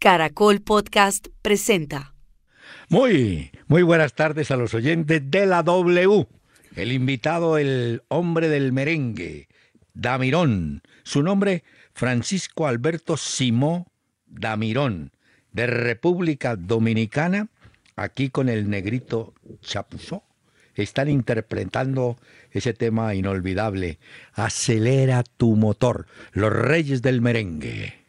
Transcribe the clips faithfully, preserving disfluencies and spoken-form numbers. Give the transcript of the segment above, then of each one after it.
Caracol Podcast presenta. Muy, muy buenas tardes a los oyentes de la W. El invitado, el hombre del merengue, Damirón. Su nombre, Francisco Alberto Simó Damirón, de República Dominicana, aquí con el negrito Chapuzó. Están interpretando ese tema inolvidable, Acelera tu motor, los reyes del merengue.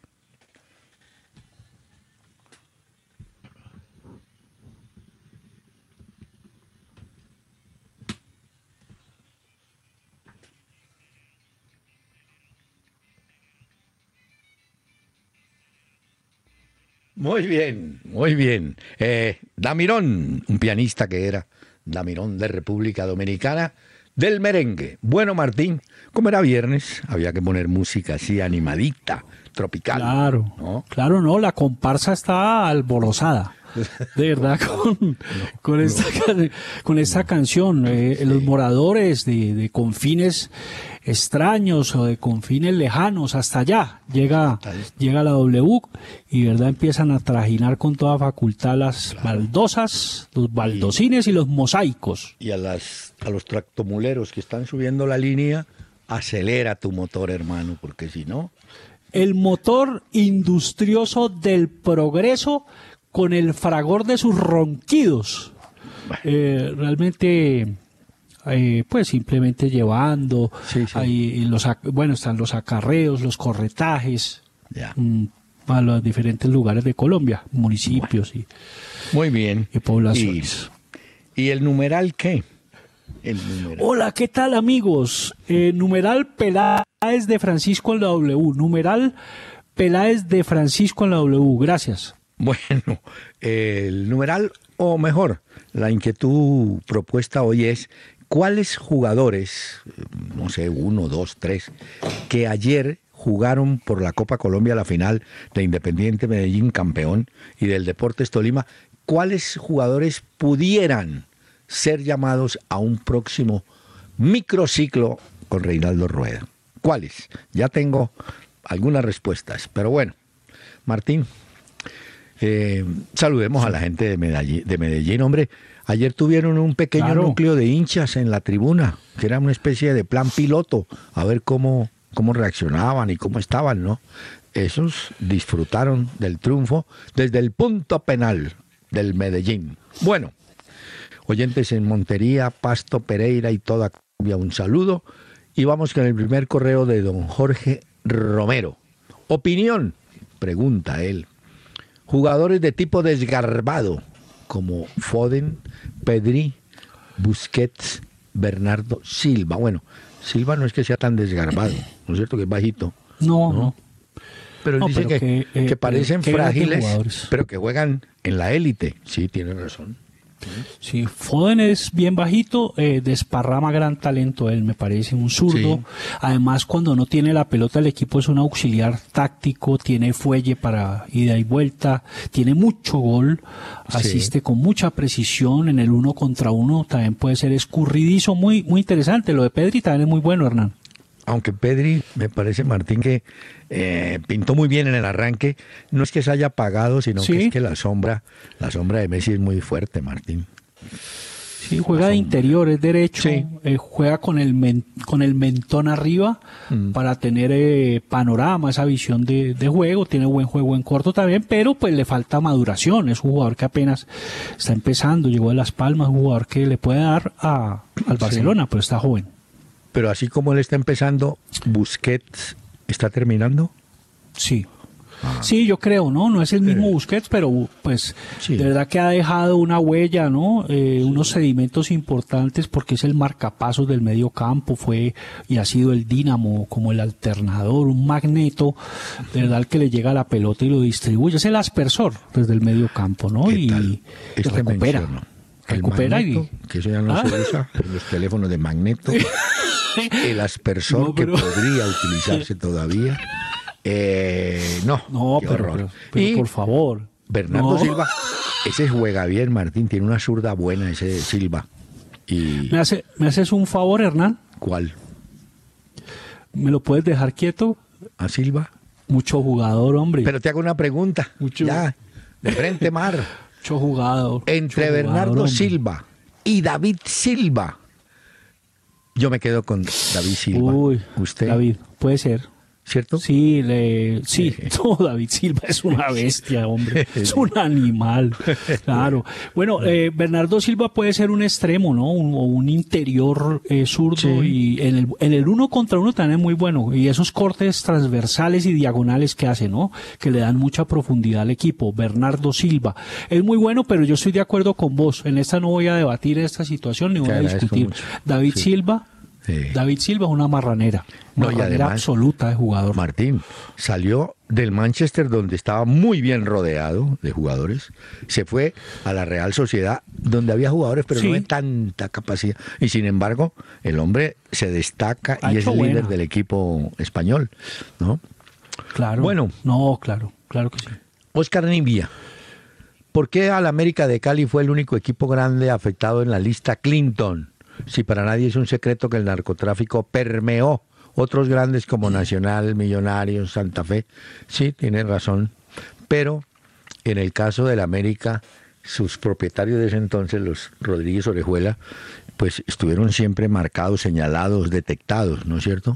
Muy bien, muy bien. Eh, Damirón, un pianista que era Damirón de República Dominicana, del merengue. Bueno, Martín, como era viernes, había que poner música así animadita, tropical. Claro, ¿no? Claro, no, la comparsa está alborozada. De verdad, con, no, con, no, esta, con esta no, canción, eh, sí. Los moradores de, de confines extraños o de confines lejanos, hasta allá llega, llega la W y verdad empiezan a trajinar con toda facultad las claro. baldosas, los baldocines y, y los mosaicos. Y a, las, a los tractomuleros que están subiendo la línea, acelera tu motor, hermano, porque si no... El motor industrioso del progreso con el fragor de sus ronquidos, eh, realmente, eh, pues simplemente llevando, sí, sí. Ahí los, bueno, están los acarreos, los corretajes, yeah. mmm, a los diferentes lugares de Colombia, municipios bueno. y, Muy bien. y poblaciones. ¿Y, y el numeral qué? El numeral. Hola, ¿qué tal, amigos? Eh, numeral Peláez de Francisco en la W, numeral Peláez de Francisco en la W, gracias. Bueno, el numeral, o mejor, la inquietud propuesta hoy es, ¿cuáles jugadores, no sé, uno, dos, tres, que ayer jugaron por la Copa Colombia la final de Independiente Medellín, campeón, y del Deportes Tolima, cuáles jugadores pudieran ser llamados a un próximo microciclo con Reinaldo Rueda? ¿Cuáles? Ya tengo algunas respuestas, pero bueno, Martín... Eh, saludemos a la gente de Medellín, de Medellín, hombre. Ayer tuvieron un pequeño claro. núcleo de hinchas en la tribuna, que era una especie de plan piloto, a ver cómo, cómo reaccionaban y cómo estaban, ¿no? Esos disfrutaron del triunfo desde el punto penal del Medellín. Bueno, oyentes en Montería, Pasto, Pereira y toda Colombia, un saludo. Y vamos con el primer correo de don Jorge Romero. Opinión, pregunta él. Jugadores de tipo desgarbado, como Foden, Pedri, Busquets, Bernardo Silva. Bueno, Silva no es que sea tan desgarbado, ¿no es cierto que es bajito? No, no. no. Pero él no, dice pero que, que, eh, que parecen que frágiles, pero que juegan en la élite. Sí, tiene razón. Sí, Foden es bien bajito, eh, desparrama gran talento él, me parece, un zurdo. Sí. Además, cuando no tiene la pelota, el equipo es un auxiliar táctico, tiene fuelle para ida y vuelta, tiene mucho gol, asiste sí. con mucha precisión en el uno contra uno, también puede ser escurridizo, muy, muy interesante. Lo de Pedri también es muy bueno, Hernán. Aunque Pedri, me parece, Martín, que eh, pintó muy bien en el arranque, no es que se haya apagado, sino ¿sí? que es que la sombra, la sombra de Messi es muy fuerte, Martín. Sí, juega de interior, es derecho, sí. eh, juega con el men, con el mentón arriba mm. para tener eh, panorama, esa visión de, de juego, tiene buen juego en corto también, pero pues le falta maduración, es un jugador que apenas está empezando, llegó de Las Palmas, un jugador que le puede dar a, al Barcelona, sí. pero está joven. Pero así como él está empezando, ¿Busquets está terminando? Sí. Ah. Sí, yo creo, ¿no? No es el mismo Busquets, pero pues sí. de verdad que ha dejado una huella, ¿no? Eh, sí. Unos sedimentos importantes porque es el marcapasos del medio campo, fue y ha sido el dínamo, como el alternador, un magneto, de verdad que le llega a la pelota y lo distribuye. Es el aspersor desde el medio campo, ¿no? Y, y recupera. Menciono. Recupera magneto, y... que eso ya no ¿Ah? se usa en los teléfonos de magneto. El aspersor no, pero... que podría utilizarse todavía. Eh, no, no pero, pero, pero y por favor. Bernardo no. Silva, ese juega bien, Martín, tiene una zurda buena ese Silva. Y... ¿Me, hace, ¿Me haces un favor, Hernán? ¿Cuál? ¿Me lo puedes dejar quieto? ¿A Silva? Mucho jugador, hombre. Pero te hago una pregunta. Mucho. Ya, de frente mar. Mucho jugador. Entre mucho Bernardo jugador, Silva y David Silva. Yo me quedo con David Silva. Uy, ¿Usted? David, puede ser. ¿Cierto? Sí, le, sí, Eh. no, David Silva es una bestia, hombre, es un animal, claro. Bueno, eh, Bernardo Silva puede ser un extremo, ¿no? Un, o un interior eh, zurdo, Sí. y en el, en el uno contra uno también es muy bueno, y esos cortes transversales y diagonales que hace, ¿no? Que le dan mucha profundidad al equipo. Bernardo Silva es muy bueno, pero yo estoy de acuerdo con vos, en esta no voy a debatir esta situación ni voy Te a agradezco discutir. mucho. David Sí. Silva Sí. David Silva es una marranera, No, y marranera además, absoluta de jugador. Martín salió del Manchester, donde estaba muy bien rodeado de jugadores, se fue a la Real Sociedad, donde había jugadores, pero Sí. no de tanta capacidad. Y sin embargo, el hombre se destaca Ha y es hecho el líder buena. del equipo español, ¿no? Claro. Bueno. No, claro, claro que sí. Oscar Nivia, ¿por qué al América de Cali fue el único equipo grande afectado en la lista Clinton? Si para nadie es un secreto que el narcotráfico permeó otros grandes como Nacional, Millonarios, Santa Fe. Sí, tiene razón. Pero en el caso del América, sus propietarios de ese entonces, los Rodríguez Orejuela, pues estuvieron siempre marcados, señalados, detectados, ¿no es cierto?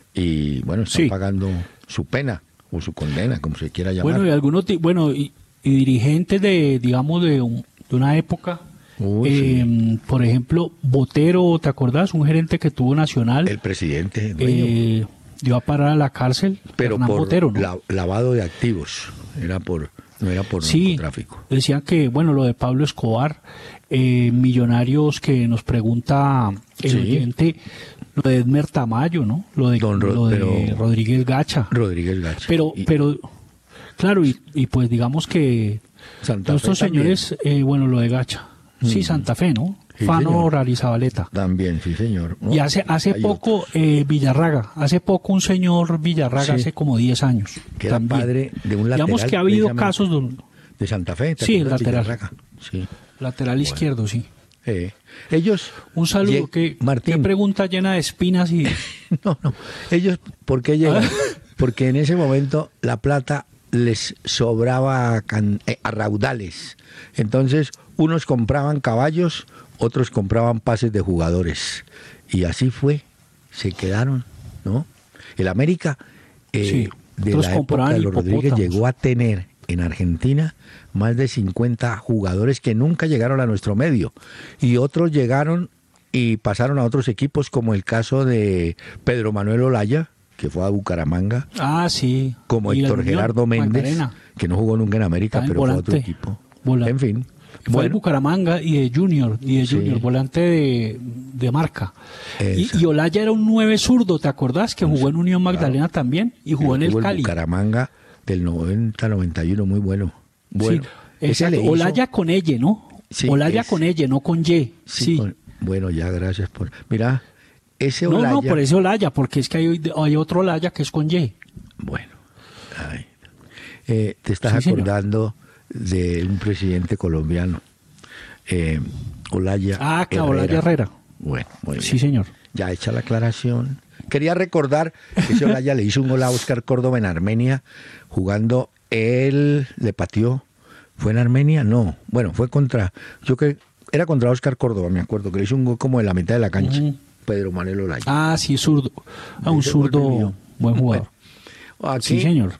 Y bueno, están Sí. pagando su pena o su condena, como se quiera llamar. Bueno, y algunos, ti- bueno, y, y dirigentes de, digamos, de, un- de una época, Uy, eh, sí. por ejemplo, Botero, ¿te acordás? Un gerente que tuvo Nacional, El presidente, dueño, eh, dio a parar a la cárcel, pero Hernán por Botero, ¿no? la- lavado de activos, era por no era por Sí, narcotráfico. decían que, bueno, lo de Pablo Escobar, eh, Millonarios, que nos pregunta el Sí. oyente, lo de Edmer Tamayo, ¿no? Lo de, Don Ro- lo de pero- Rodríguez Gacha. Rodríguez Gacha. Pero, Y pero, claro, y, y pues digamos que Santa todos Fe estos también. señores, eh, bueno, lo de Gacha. Sí, Mm. Santa Fe, ¿no? Sí, Fano señor. Rarizabaleta. También, sí, señor. ¿no? Y hace hace Hay poco otros. eh, Villarraga, hace poco un señor Villarraga, Sí. hace como diez años. Que era también. padre de un lateral. Digamos que ha habido precisamente, casos donde, de Santa Fe. ¿te Sí, el acuerdas? lateral. Villarraga. Sí. lateral izquierdo, sí. Eh, ellos. Un saludo. Ye- ¿Qué, Martín. qué pregunta llena de espinas y... No, no. Ellos, ¿por qué llegan? Ah. Porque en ese momento la plata les sobraba can- eh, a raudales. Entonces, unos compraban caballos, otros compraban pases de jugadores. Y así fue. Se quedaron, ¿no? El América, eh, Sí, de otros la época compraban de los Rodríguez, hipopótamos. llegó a tener en Argentina más de cincuenta jugadores que nunca llegaron a nuestro medio. Y otros llegaron y pasaron a otros equipos, como el caso de Pedro Manuel Olaya, que fue a Bucaramanga, Ah, sí. como Y la Héctor Unión Gerardo Méndez, Magdalena. que no jugó nunca en América, Está en pero fue a otro volante. equipo. Vola- En fin. Fue de Bueno, Bucaramanga y de Junior, y de Sí. Junior, volante de, de marca. Y, Esa. y Olaya era un nueve zurdo, ¿te acordás? Que jugó en Unión Magdalena también y jugó en el jugó Cali. Bucaramanga del noventa noventa y uno, muy bueno. Bueno, Sí, ese exacto. le hizo- Olaya con ella, ¿no? Sí, Olaya es- con ella, no con Y. Sí, Sí. con- bueno, ya, gracias por... Mira, ese No, Olaya... no, por ese Olaya, porque es que hay, hay otro Olaya que es con Y. Bueno, ay. Eh, te estás Sí, señor. acordando de un presidente colombiano, eh, Olaya Ah, claro, Olaya Herrera. Bueno, muy bien. Sí, señor. Ya hecha la aclaración. Quería recordar que ese Olaya le hizo un gol a Oscar Córdoba en Armenia, jugando, él le pateó. ¿Fue en Armenia? No. Bueno, fue contra, yo que era contra Oscar Córdoba, me acuerdo, que le hizo un gol como de la mitad de la cancha. Ujú. Pedro Manuel Olaya. Ah, sí, zurdo. Ah, un Ese gol zurdo, vivió. buen jugador. Bueno, aquí, Sí, señor.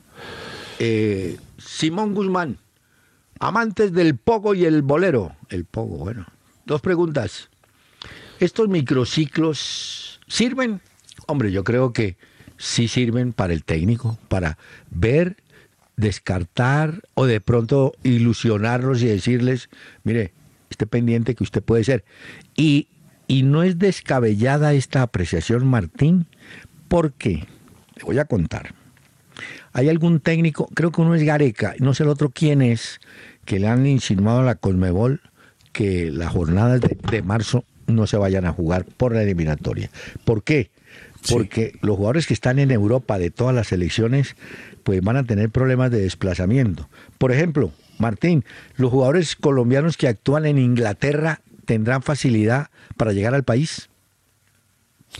eh, Simón Guzmán, amantes del pogo y el bolero. El pogo, bueno. Dos preguntas. ¿Estos microciclos sirven? Hombre, yo creo que sí sirven para el técnico, para ver, descartar o de pronto ilusionarlos y decirles, mire, esté pendiente que usted puede ser. Y, y no es descabellada esta apreciación, Martín, porque, le voy a contar. Hay algún técnico, creo que uno es Gareca, no sé el otro quién es, que le han insinuado a la Conmebol que las jornadas de, de marzo no se vayan a jugar por la eliminatoria. ¿Por qué? Porque sí. Los jugadores que están en Europa de todas las selecciones pues van a tener problemas de desplazamiento. Por ejemplo, Martín, los jugadores colombianos que actúan en Inglaterra tendrán facilidad para llegar al país.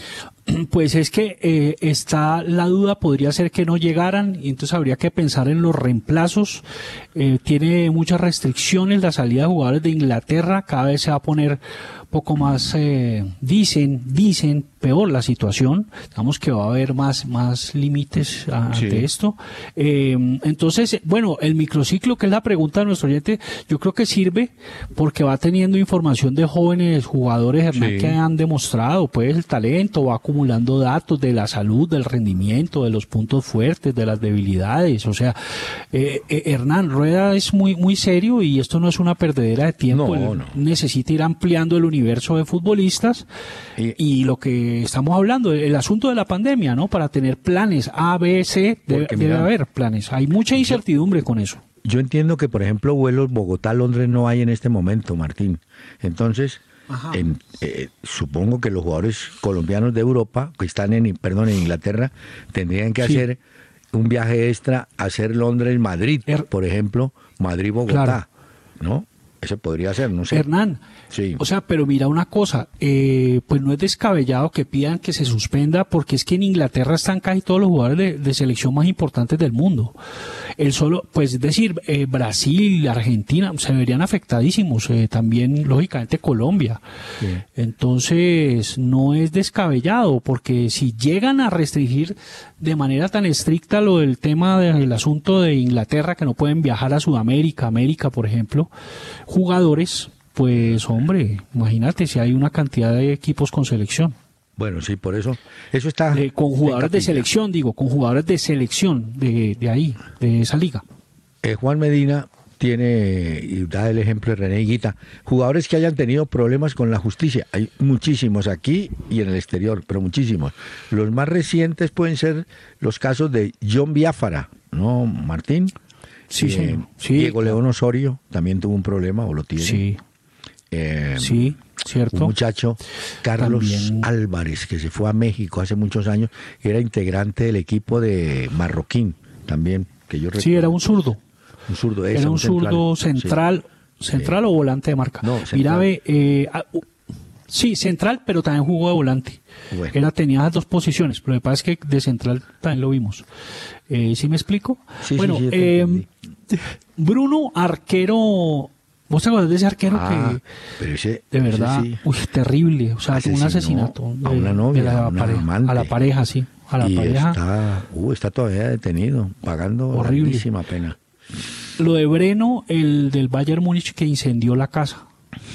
Pues es que eh, está la duda, podría ser que no llegaran, y entonces habría que pensar en los reemplazos. Eh, tiene muchas restricciones la salida de jugadores de Inglaterra, cada vez se va a poner poco más, eh, dicen, dicen, peor la situación, digamos que va a haber más, más límites ante sí. esto. Eh, entonces, bueno, el microciclo, que es la pregunta de nuestro oyente, yo creo que sirve porque va teniendo información de jóvenes jugadores, Hernán, sí. que han demostrado pues el talento, va acumulando datos de la salud, del rendimiento, de los puntos fuertes, de las debilidades. O sea, eh, eh, Hernán, Rueda es muy, muy serio y esto no es una perdedera de tiempo. No, no. Necesita ir ampliando el universo de futbolistas y, y lo que estamos hablando, el asunto de la pandemia, ¿no? Para tener planes A, B, C, debe, debe mira, haber planes. Hay mucha incertidumbre con eso. Yo entiendo que, por ejemplo, vuelos Bogotá-Londres no hay en este momento, Martín. Entonces, en, eh, supongo que los jugadores colombianos de Europa, que están en, perdón, en Inglaterra, tendrían que sí. hacer un viaje extra, hacer Londres-Madrid, er, por ejemplo, Madrid-Bogotá, claro. ¿no? Ese podría ser, no sé. Hernán, sí. o sea, pero mira una cosa, eh, pues no es descabellado que pidan que se suspenda, porque es que en Inglaterra están casi todos los jugadores de, de selección más importantes del mundo. El solo, pues es decir, eh, Brasil, Argentina, se verían afectadísimos, eh, también lógicamente Colombia. Sí. Entonces, no es descabellado, porque si llegan a restringir de manera tan estricta lo del tema del asunto de Inglaterra, que no pueden viajar a Sudamérica, América, por ejemplo, jugadores, pues hombre, imagínate si hay una cantidad de equipos con selección. Bueno, sí, por eso, eso está... Eh, con jugadores de selección, digo, con jugadores de selección de, de ahí, de esa liga. Eh, Juan Medina tiene, y da el ejemplo de René Higuita, jugadores que hayan tenido problemas con la justicia. Hay muchísimos aquí y en el exterior, pero muchísimos. Los más recientes pueden ser los casos de John Biafara, ¿no, Martín? Sí, eh, sí. Diego León Osorio también tuvo un problema, o lo tiene. Sí. Eh, sí, cierto. Un muchacho, Carlos también. Álvarez, que se fue a México hace muchos años, era integrante del equipo de Marroquín, también, que yo recuerdo. Sí, era un zurdo. Un zurdo, Era un zurdo central, sí. central sí. o volante de marca. No, Mira, ve, eh, uh, sí, central, pero también jugó de volante. Bueno. Era, tenía las dos posiciones, pero lo que pasa es que de central también lo vimos. Eh, ¿Sí me explico? Sí, bueno, sí, sí, eh, Bruno, arquero... ¿Vos te acuerdas de ese arquero ah, que, pero ese, de verdad, ese sí. uy, terrible, o sea, un asesinato a una novia, de la a, una pareja, amante, a la pareja, sí, a la y pareja. Está, uh, está todavía detenido, pagando grandísima pena. Lo de Breno, el del Bayern Múnich que incendió la casa.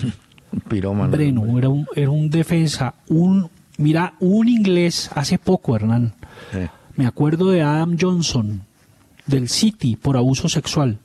Pirómano. Breno, era un, era un defensa, un, mira, un inglés hace poco, Hernán. Eh. Me acuerdo de Adam Johnson, del City, por abuso sexual.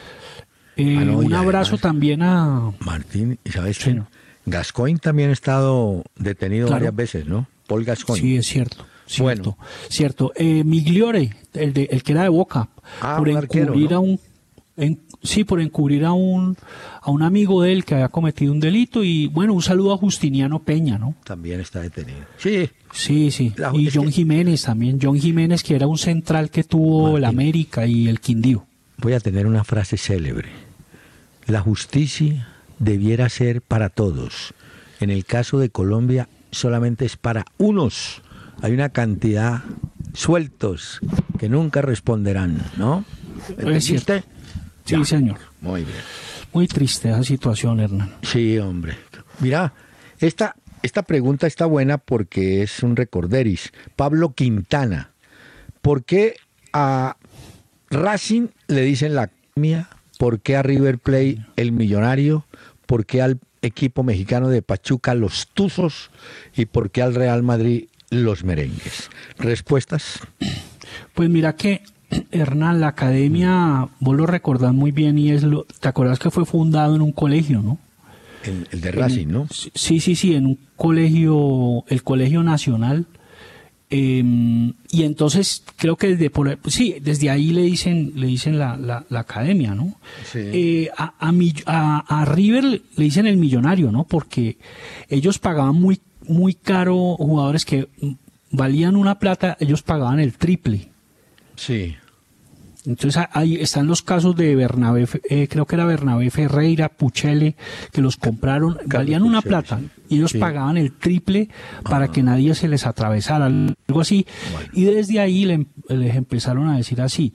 Eh, ah, no, un abrazo además, también a... Martín, ¿y sabes qué? No. Gascoigne también ha estado detenido claro. varias veces, ¿no? Paul Gascoigne. Sí, es cierto. Cierto, bueno. cierto. Eh, Migliore, el, de, el que era de Boca, ah, por un encubrir arquero, ¿no? a un... En, sí, por encubrir a un a un amigo de él que había cometido un delito. Y bueno, un saludo a Justiniano Peña, ¿no? También está detenido. Sí. Sí, sí. La, y John que... Jiménez también. John Jiménez, que era un central que tuvo Martín. el América y el Quindío. Voy a tener una frase célebre. La justicia debiera ser para todos. En el caso de Colombia solamente es para unos. Hay una cantidad sueltos que nunca responderán, ¿no? ¿Entendiste? Sí, ya. Señor. Muy bien. Muy triste esa situación, Hernán. Sí, hombre. Mira, esta, esta pregunta está buena porque es un recorderis. Pablo Quintana. ¿Por qué a Racing le dicen la mía? ¿Por qué a River Plate el millonario? ¿Por qué al equipo mexicano de Pachuca los Tuzos? ¿Y por qué al Real Madrid los merengues? ¿Respuestas? Pues mira que, Hernán, la academia, vos lo recordás muy bien, y es lo, ¿te acordás que fue fundado en un colegio, no? El, el de Racing, en, ¿no? Sí, sí, sí, en un colegio, el Colegio Nacional. Eh, y entonces creo que desde por, sí, desde ahí le dicen le dicen la, la, la academia, ¿no? Sí. Eh, a, a, a, a River le dicen el millonario, ¿no? Porque ellos pagaban muy muy caro jugadores que valían una plata, ellos pagaban el triple. Sí. Entonces ahí están los casos de Bernabé, eh, creo que era Bernabé Ferreira, Puchele, que los compraron, Carlos valían una Puchele, plata, sí. Y ellos sí. pagaban el triple para ah. que nadie se les atravesara, algo así. Bueno. Y desde ahí le, les empezaron a decir así.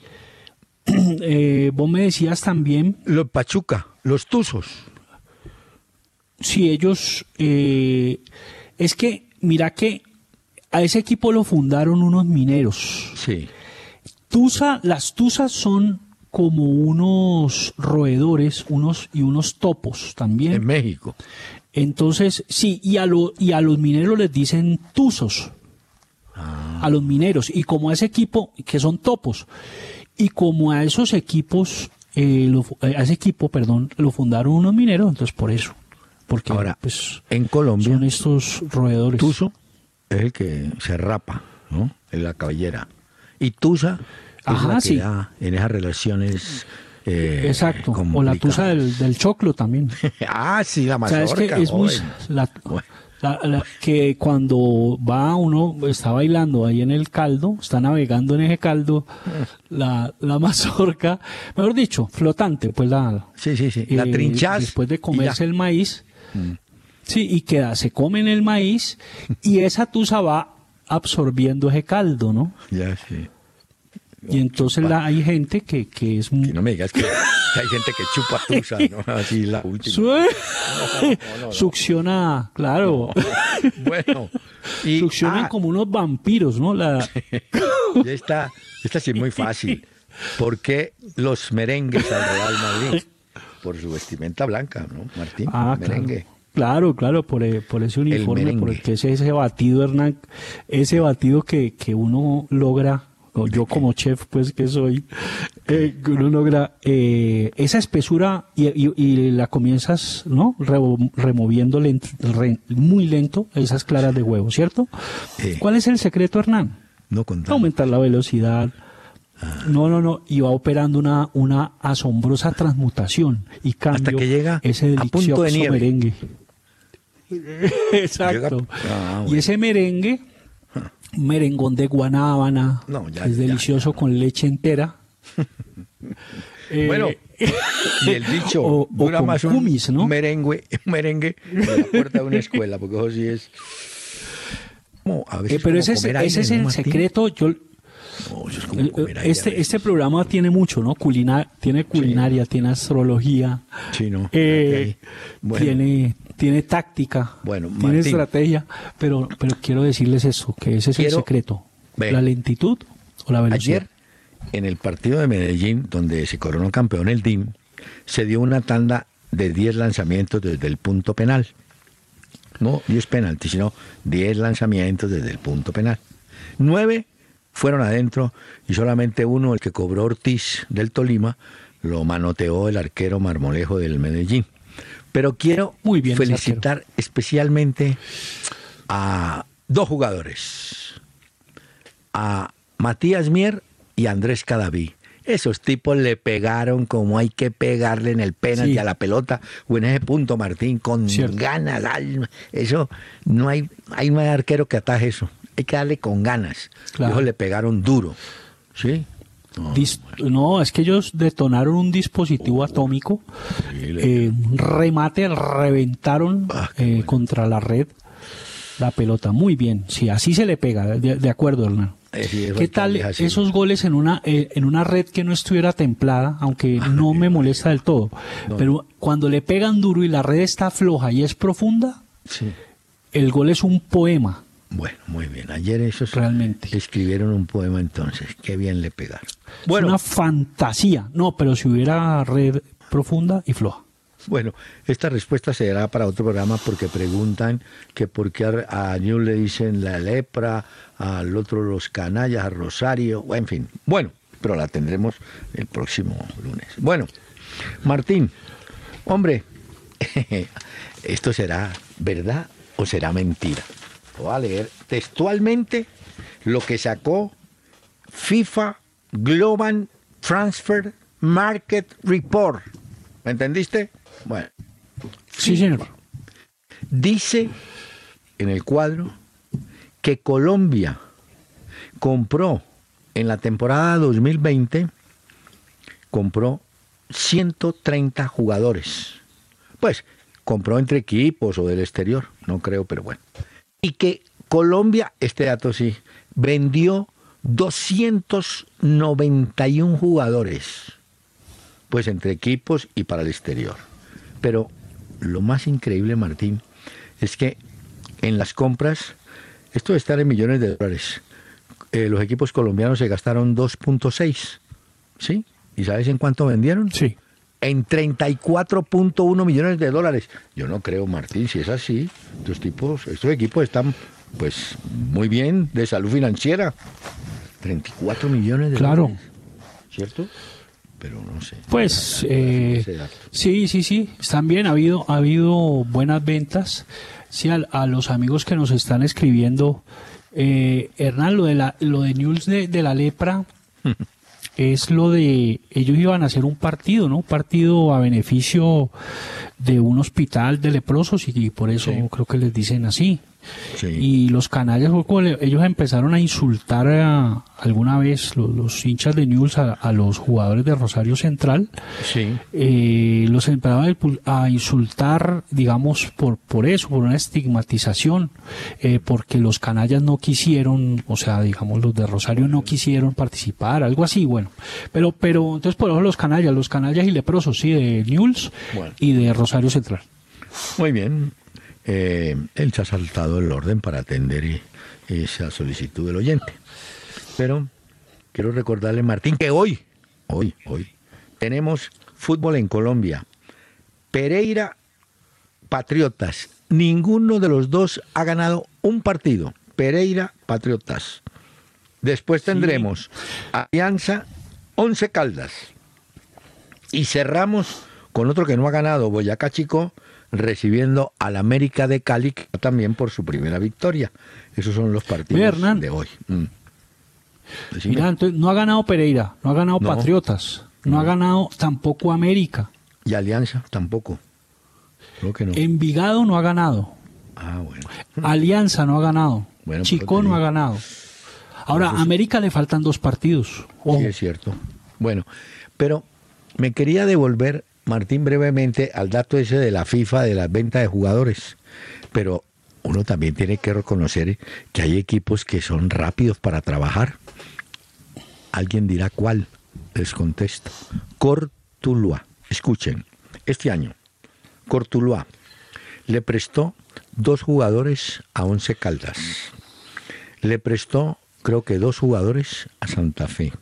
eh, vos me decías también... Los Pachuca, los Tuzos. Sí, ellos... Eh, es que, mira que a ese equipo lo fundaron unos mineros. Sí. Tusa, las tuzas son como unos roedores, unos y unos topos también. En México. Entonces, sí, y a, lo, y a los mineros les dicen tuzos. Ah. A los mineros. Y como a ese equipo, que son topos, y como a esos equipos, eh, lo, a ese equipo, perdón, lo fundaron unos mineros, entonces por eso. Porque ahora, pues, en Colombia, son estos roedores. Tuzo es el que se rapa, ¿no? En la cabellera. Y tusa es Ajá, la que sí. da en esas relaciones eh, exacto, o la tusa del, del choclo también. Ah, sí, la mazorca. ¿Sabes que es muy, la, bueno. la, la, que cuando va uno, está bailando ahí en el caldo, está navegando en ese caldo, la, la mazorca, mejor dicho, flotante, pues la... Sí, sí, sí, la eh, trinchás. Después de comerse el maíz, mm. sí, y queda, se comen el maíz, y esa tusa va absorbiendo ese caldo, ¿no? Ya, sí. Y entonces la, hay gente que, que es... Que no me digas que, que hay gente que chupa tusa, ¿no? Así la última. Su... No, no, no, Succiona, claro. No. Bueno. Y, Succionan ah, como unos vampiros, ¿no? La... Ya está, esta sí es muy fácil. ¿Por qué los merengues al Real Madrid? Por su vestimenta blanca, ¿no, Martín? Ah, merengue. Claro. Claro, claro, por, por ese uniforme, el por el que es ese batido, Hernán, ese batido que, que uno logra, o yo como chef, pues que soy, eh, que uno logra eh, esa espesura y, y, y la comienzas, ¿no? Re, removiendo lento, re, muy lento esas claras de huevo, ¿cierto? Eh. ¿Cuál es el secreto, Hernán? No contar. Aumentar la velocidad. Ah. No, no, no, y va operando una, una asombrosa transmutación y cambio hasta que llega ese delicioso a punto de nieve. Merengue. Exacto. Ah, bueno. Y ese merengue, un merengón de guanábana, no, ya, es delicioso ya, ya. con leche entera. eh, bueno, y el dicho o, dura o más cumis, un ¿no? merengue, un merengue en la puerta de una escuela, porque eso sí es... Como, a veces eh, pero ese, ese aire, es el ¿no, secreto. Yo, no, eso es como comer aire este, este programa tiene mucho, ¿no? Culina, tiene culinaria, sí. tiene astrología, sí, no, eh, bueno. tiene, tiene táctica, bueno, tiene Martín, estrategia, pero, pero quiero decirles eso, que ese es el secreto. Ve, la lentitud o la velocidad. Ayer, en el partido de Medellín, donde se coronó campeón el D I M, se dio una tanda de diez lanzamientos desde el punto penal. No diez penaltis, sino diez lanzamientos desde el punto penal. nueve fueron adentro y solamente uno, el que cobró Ortiz del Tolima, lo manoteó el arquero Marmolejo del Medellín. Pero quiero Muy bien, felicitar especialmente a dos jugadores, a Matías Mier y a Andrés Cadaví. Esos tipos le pegaron como hay que pegarle en el penalti sí. a la pelota o en ese punto, Martín, con Cierto. ganas. Eso, no hay, hay un arquero que ataje eso. Hay que darle con ganas. Claro. Ellos le pegaron duro. ¿Sí? No, Dis- no, es que ellos detonaron un dispositivo oh, atómico, sí, le... eh, remate, reventaron ah, eh, bueno. contra la red la pelota. Muy bien, sí, así se le pega, de, de acuerdo, Hernán. Eh, sí, ¿Qué tal esos goles en una eh, en una red que no estuviera templada, aunque ah, no me molesta del todo, no. pero cuando le pegan duro y la red está floja y es profunda, sí. el gol es un poema. Bueno, muy bien. Ayer esos realmente escribieron un poema entonces. Qué bien le pegaron. Bueno, es una fantasía. No, pero si hubiera red profunda y floja. Bueno, esta respuesta se dará para otro programa porque preguntan que por qué a Ñu le dicen la lepra, al otro los canallas, a Rosario, en fin. Bueno, pero la tendremos el próximo lunes. Bueno, Martín, hombre, ¿esto será verdad o será mentira? Voy a leer textualmente lo que sacó FIFA Global Transfer Market Report. ¿Me entendiste? Bueno. Sí, señor. Dice en el cuadro que Colombia compró en la temporada dos mil veinte compró ciento treinta jugadores. Pues compró entre equipos o del exterior, no creo, pero bueno. Y que Colombia, este dato sí, vendió doscientos noventa y uno jugadores, pues entre equipos y para el exterior. Pero lo más increíble, Martín, es que en las compras, esto de estar en millones de dólares, eh, los equipos colombianos se gastaron dos punto seis, ¿sí? ¿Y sabes en cuánto vendieron? Sí. En treinta y cuatro punto uno millones de dólares. Yo no creo, Martín, si es así, estos tipos, estos equipos están pues muy bien de salud financiera. treinta y cuatro millones de claro. dólares. ¿Cierto? Pero no sé. Pues eh, sí, sí, sí, están bien, ha habido, ha habido buenas ventas. Sí, a, a los amigos que nos están escribiendo, eh, Hernán, lo de la, lo de News de, de la lepra es lo de, ellos iban a hacer un partido, ¿no? Un partido a beneficio de un hospital de leprosos y, y por eso sí. creo que les dicen así. Sí. Y los canallas, ellos empezaron a insultar a, alguna vez los, los hinchas de Newell's a, a los jugadores de Rosario Central. Sí. Eh, los empezaron a insultar, digamos, por, por eso, por una estigmatización, eh, porque los canallas no quisieron, o sea, digamos, los de Rosario no quisieron participar, algo así, bueno. Pero, pero entonces por eso los canallas, los canallas y leprosos, sí, de Newell's bueno. y de Rosario Central. Muy bien. Eh, él se ha saltado el orden para atender esa solicitud del oyente. Pero quiero recordarle, Martín, que hoy, hoy, hoy, tenemos fútbol en Colombia. Pereira, Patriotas. Ninguno de los dos ha ganado un partido. Pereira, Patriotas. Después tendremos sí. Alianza, Once Caldas. Y cerramos con otro que no ha ganado, Boyacá Chico, recibiendo al América de Cali, que también por su primera victoria. Esos son los partidos Hernán, de hoy. Mm. Mira, entonces no ha ganado Pereira, no ha ganado no, Patriotas, no, no ha ganado tampoco América. Y Alianza tampoco. Creo que no. Envigado no ha ganado. Ah, bueno. Alianza no ha ganado. Bueno, Chico no ha ganado. Ahora, a América le faltan dos partidos. Ojo. Sí, es cierto. Bueno, pero me quería devolver, Martín, brevemente al dato ese de la FIFA de las ventas de jugadores, pero uno también tiene que reconocer que hay equipos que son rápidos para trabajar. Alguien dirá cuál, les contesto. Cortuluá. Escuchen, este año Cortuluá le prestó dos jugadores a Once Caldas, le prestó creo que dos jugadores a Santa Fe,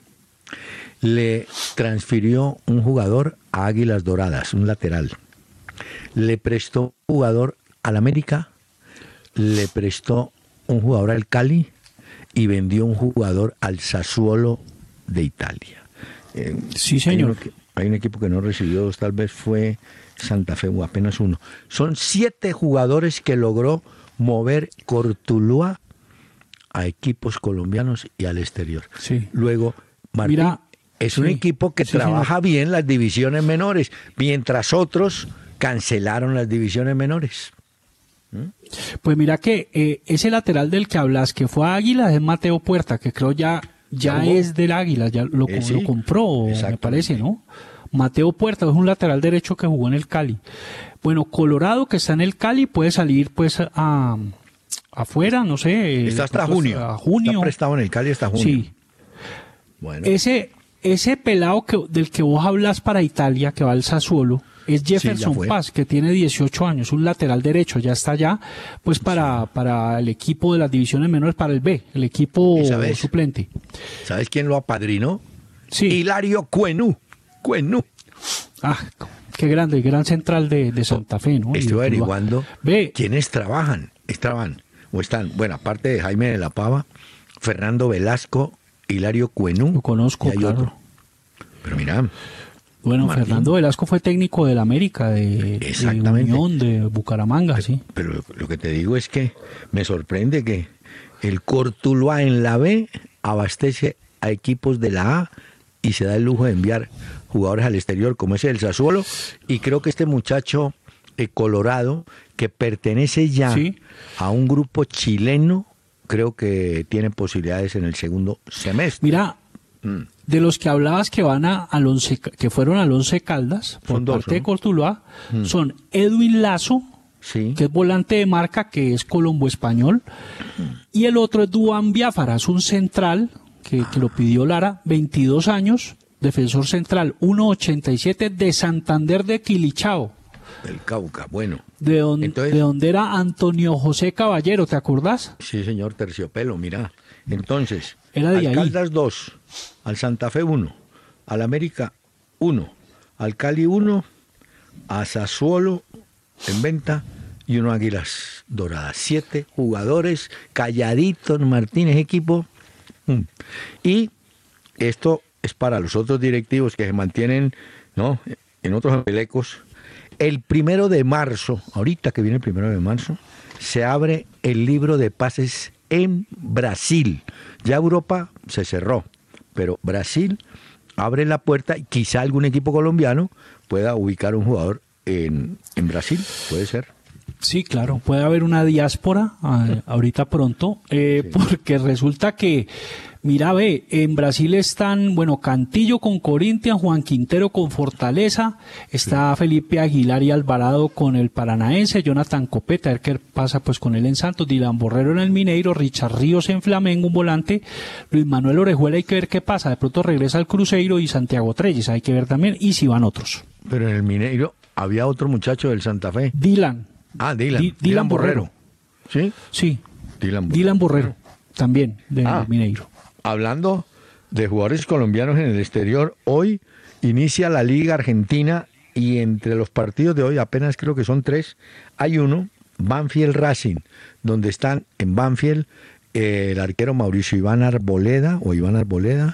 le transfirió un jugador a Águilas Doradas, un lateral. Le prestó un jugador al América, le prestó un jugador al Cali y vendió un jugador al Sassuolo de Italia. Eh, sí, señor. Hay, uno, hay un equipo que no recibió dos, tal vez fue Santa Fe o apenas uno. Son siete jugadores que logró mover Cortuluá a equipos colombianos y al exterior. Sí. Luego, Martín, Mira, es un sí, equipo que sí, trabaja señor. bien las divisiones menores, mientras otros cancelaron las divisiones menores. ¿Mm? Pues mira que eh, ese lateral del que hablas, que fue a Águila, es Mateo Puerta, que creo ya, ya es del Águila, ya lo, eh, sí, lo compró, me parece, ¿no? Mateo Puerta es un lateral derecho que jugó en el Cali. Bueno, Colorado, que está en el Cali, puede salir pues a afuera, no sé. Está hasta junio. A junio. Está prestado en el Cali hasta junio. Sí. Bueno. Ese, ese pelado que, del que vos hablas para Italia, que va al Sassuolo, es Jefferson sí, Paz, que tiene dieciocho años, un lateral derecho, ya está allá, pues para, sí. para el equipo de las divisiones menores, para el B, el equipo sabes, suplente. ¿Sabes quién lo apadrinó? Sí. Hilario Cuenú. Cuenú. Ah, qué grande, gran central de, de Santa Fe, ¿no? Estoy averiguando Ve. quiénes trabajan, estaban, o están, bueno, aparte de Jaime de la Pava, Fernando Velasco, Hilario Cuenú. Lo conozco, y hay claro. Otro. Pero mira. Bueno, Martín. Fernando Velasco fue técnico del América, de, de Unión, de Bucaramanga, pero, sí. Pero lo que te digo es que me sorprende que el Cortuluá en la B abastece a equipos de la A y se da el lujo de enviar jugadores al exterior, como es el Sassuolo, y creo que este muchacho eh, Colorado, que pertenece ya ¿Sí? a un grupo chileno, creo que tiene posibilidades en el segundo semestre. Mira, mm. de los que hablabas que van a, al once, que fueron al Once Caldas, por Son dos, parte ¿no? de Cortuluá, Mm. son Edwin Lazo, Sí. que es volante de marca, que es colombo español, y el otro es Duván Biafara, es un central, que, que lo pidió Lara, veintidós años, defensor central, uno ochenta y siete, de Santander de Quilichao, Del Cauca, bueno. de, don- Entonces- de donde era Antonio José Caballero, ¿te acordás? Sí, señor Terciopelo, mira. Entonces, Era de al ahí. Caldas dos, al Santa Fe uno, al América uno, al Cali uno, a Sassuolo en venta y uno a Águilas Doradas. Siete jugadores calladitos, Martínez, equipo. Mm. Y esto es para los otros directivos que se mantienen, ¿no?, en otros empelecos. El primero de marzo, ahorita que viene el primero de marzo, se abre el libro de pases en Brasil. Ya Europa se cerró, pero Brasil abre la puerta y quizá algún equipo colombiano pueda ubicar un jugador en, en Brasil, puede ser. Sí, claro, puede haber una diáspora ah, ahorita pronto, eh, Sí. porque resulta que, mira, ve, en Brasil están, bueno, Cantillo con Corinthians, Juan Quintero con Fortaleza, está Felipe Aguilar y Alvarado con el Paranaense, Jonathan Copeta, a ver qué pasa pues con él en Santos, Dylan Borrero en el Mineiro, Richard Ríos en Flamengo, un volante, Luis Manuel Orejuela, hay que ver qué pasa, de pronto regresa al Cruzeiro y Santiago Treyes, hay que ver también, y si van otros. Pero en el Mineiro había otro muchacho del Santa Fe. Dylan. Ah, Dylan. Di- Dylan Borrero. ¿Sí? Sí, Dylan Borrero. Dylan Borrero, también, de Ah. Mineiro. Hablando de jugadores colombianos en el exterior, hoy inicia la Liga Argentina y entre los partidos de hoy, apenas creo que son tres, hay uno, Banfield Racing, donde están en Banfield eh, el arquero Mauricio Iván Arboleda, o Iván Arboleda,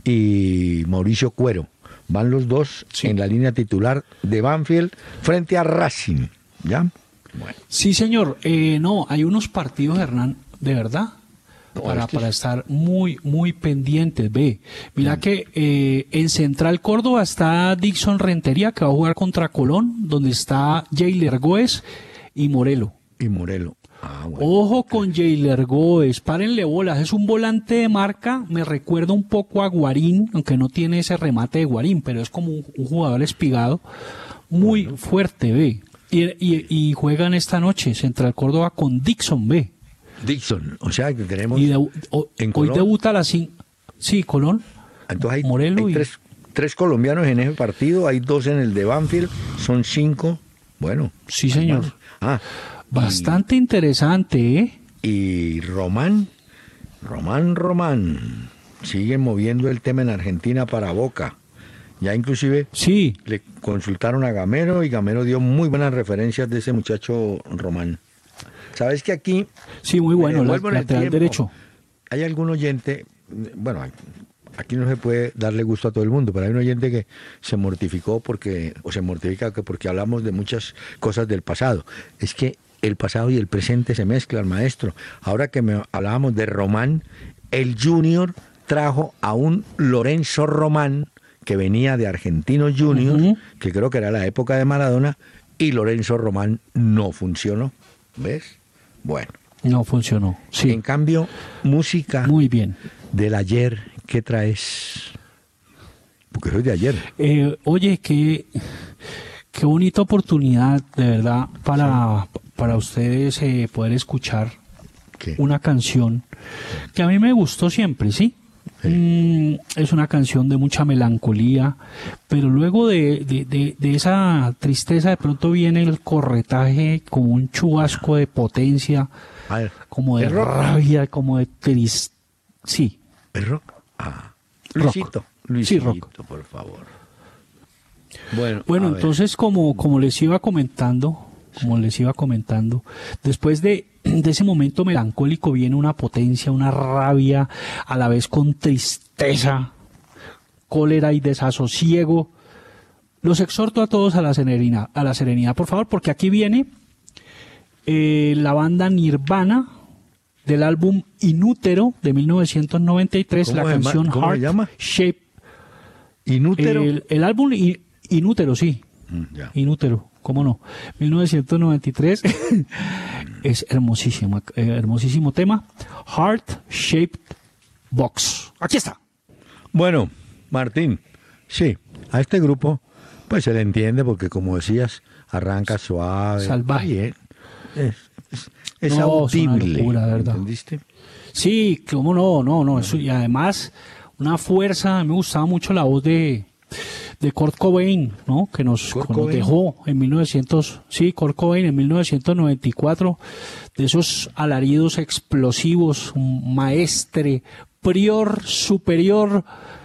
y Mauricio Cuero. Van los dos Sí. en la línea titular de Banfield frente a Racing, ¿ya? Bueno. Sí, señor. Eh, no, hay unos partidos, Hernán, de verdad, No, para, es que- para estar muy, muy pendientes. Ve, mira que eh, en Central Córdoba está Dixon Rentería, que va a jugar contra Colón, donde está Jailer Goes y Morelo. Y Morelo. Ah, bueno. Ojo con Jailer Goes, párenle bolas, es un volante de marca, me recuerda un poco a Guarín, aunque no tiene ese remate de Guarín, pero es como un, un jugador espigado, muy fuerte, ve. Y, y, y juegan esta noche Central Córdoba con Dixon, ve. Dixon, o sea que tenemos... Y debu- o- en hoy Colón. debuta a las cinco. Sí, Colón. Entonces hay, Morelo hay y- tres, tres colombianos en ese partido, hay dos en el de Banfield, son cinco. Bueno. Sí, hay señor. más. Ah, Bastante interesante, ¿eh? y Román, Román, Román, sigue moviendo el tema en Argentina para Boca. Ya inclusive Sí, le consultaron a Gamero y Gamero dio muy buenas referencias de ese muchacho Román. ¿Sabes que aquí... sí, muy bueno, me la- devuelvo en el lateral tiempo. derecho. Hay algún oyente, bueno, aquí no se puede darle gusto a todo el mundo, pero hay un oyente que se mortificó porque, o se mortifica que porque hablamos de muchas cosas del pasado. Es que el pasado y el presente se mezclan, maestro. Ahora que me hablábamos de Román, el Junior trajo a un Lorenzo Román que venía de Argentinos Juniors, Ujú. que creo que era la época de Maradona, y Lorenzo Román no funcionó. ¿Ves? Bueno. No funcionó. Sí, En cambio, música muy bien. del ayer, ¿qué traes? Porque soy de ayer. Eh, oye, qué, qué bonita oportunidad, de verdad, para, para ustedes eh, poder escuchar ¿Qué? una canción que a mí me gustó siempre, ¿sí? Sí. Mm, es una canción de mucha melancolía, pero luego de, de, de, de esa tristeza de pronto viene el corretaje como un chubasco de potencia, A ver, como de ¿es rock? rabia, como de tristeza. Sí, ¿Es rock? Ah, Rock. Luisito. Luisito, Sí, rock. por favor. Bueno, Bueno, a ver. entonces como, como les iba comentando, como les iba comentando, después de, de ese momento melancólico viene una potencia, una rabia, a la vez con tristeza, cólera y desasosiego. Los exhorto a todos a la serenidad, a la serenidad, por favor, porque aquí viene eh, la banda Nirvana del álbum Inútero de mil novecientos noventa y tres, ¿Cómo la se llama? canción ¿Cómo se Heart llama? Shape. Inútero. El, el álbum I- Inútero, sí. Mm, ya. Inútero, ¿cómo no? mil novecientos noventa y tres es hermosísimo, eh, hermosísimo tema. Heart Shaped Box. Aquí está. Bueno, Martín, sí, a este grupo pues se le entiende porque como decías, arranca suave. Salvaje. Bien. Es, es, es No, audible. es una locura, ¿verdad? ¿Entendiste? Sí, cómo no, no, no. Eso, y además, una fuerza, a mí me gustaba mucho la voz de, de Kurt Cobain, ¿no? Que nos, Kurt nos Cobain. dejó en mil novecientos, sí, Kurt Cobain en mil novecientos noventa y cuatro, de esos alaridos explosivos, un maestre, prior, superior,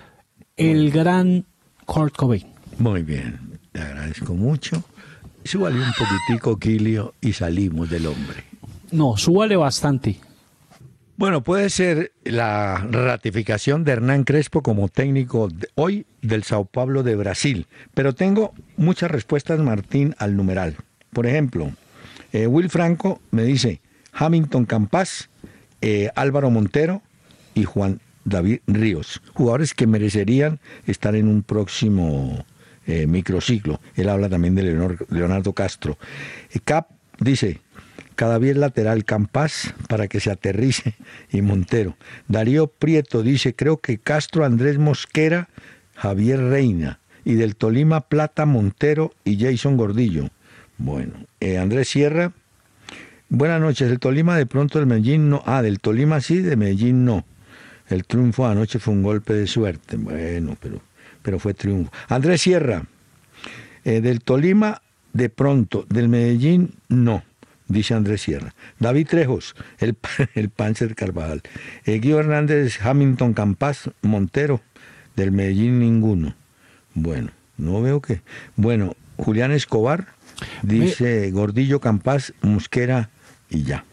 el gran Kurt Cobain. Muy bien, te agradezco mucho. Súbale un poquitico, Quilio, y salimos del hombre. No, súbale bastante. Bueno, puede ser la ratificación de Hernán Crespo como técnico de hoy del Sao Paulo de Brasil, pero tengo muchas respuestas, Martín, al numeral. Por ejemplo, eh, Will Franco me dice Hamilton Campas, eh, Álvaro Montero y Juan David Ríos, jugadores que merecerían estar en un próximo eh, microciclo. Él habla también de Leonor, Leonardo Castro. Eh, Cap dice cada vez lateral Campas para que se aterrice y Montero. Darío Prieto dice, creo que Castro, Andrés Mosquera, Javier Reina, y del Tolima Plata, Montero y Jason Gordillo. Bueno, eh, Andrés Sierra, buenas noches, el Tolima de pronto, el Medellín no, ah, del Tolima sí, de Medellín no. El triunfo anoche fue un golpe de suerte, bueno, pero, pero fue triunfo. Andrés Sierra, eh, del Tolima de pronto, del Medellín no. Dice Andrés Sierra. David Trejos, el, el Panzer Carvajal. Eh, Guido Hernández, Hamilton Campas, Montero, del Medellín ninguno. Bueno, no veo que. Bueno, Julián Escobar, dice Me... Gordillo Campas, Mosquera y ya.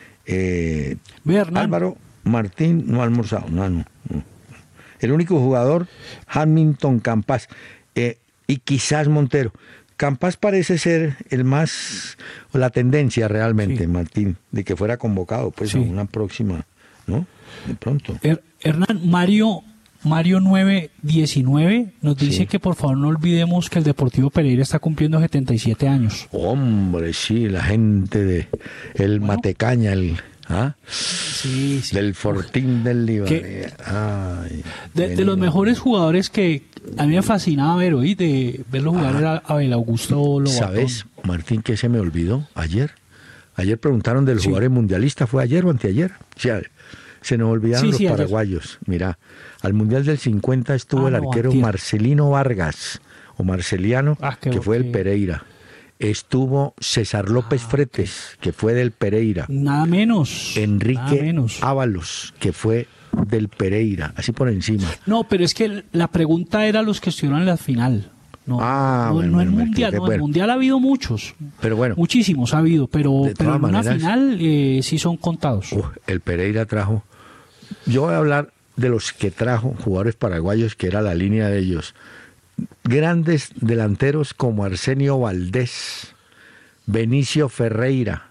Eh, Álvaro Martín no ha almorzado, no, no, no. El único jugador, Hamilton Campas, eh, y quizás Montero. Campas parece ser el más, o la tendencia realmente, sí. Martín, de que fuera convocado pues sí. a una próxima, ¿no? De pronto. Her Hernán, Mario, Mario nueve diecinueve nos dice sí. que por favor no olvidemos que el Deportivo Pereira está cumpliendo setenta y siete años. Hombre, sí, la gente de el bueno. Matecaña, el... ¿Ah? Sí, sí. Del Fortín del Libre. Ay, de, de los mejores jugadores que a mí me fascinaba ver hoy, de verlo jugar era Abel Augusto Lobatón. ¿Sabes, Martín, que se me olvidó ayer? Ayer preguntaron del sí. jugador mundialista, ¿fue ayer o anteayer? O sea, se nos olvidaron sí, los sí, paraguayos. Ayer. Mira, al Mundial del cincuenta estuvo ah, el arquero no, Marcelino Vargas, o Marceliano, ah, que fue el Pereira. Estuvo César López ah, Fretes, okay. que fue del Pereira. Nada menos. Enrique nada menos. Ábalos, que fue del Pereira, así por encima. No, pero es que la pregunta era los que estuvieron en la final. No, ah, no, bueno, no bueno, el mundial, que, no, bueno. el mundial ha habido muchos. Pero bueno. Muchísimos ha habido, pero, pero en maneras, una final eh, sí son contados. Uh, el Pereira trajo. Yo voy a hablar de los que trajo jugadores paraguayos, que era la línea de ellos. Grandes delanteros como Arsenio Valdés, Benicio Ferreira,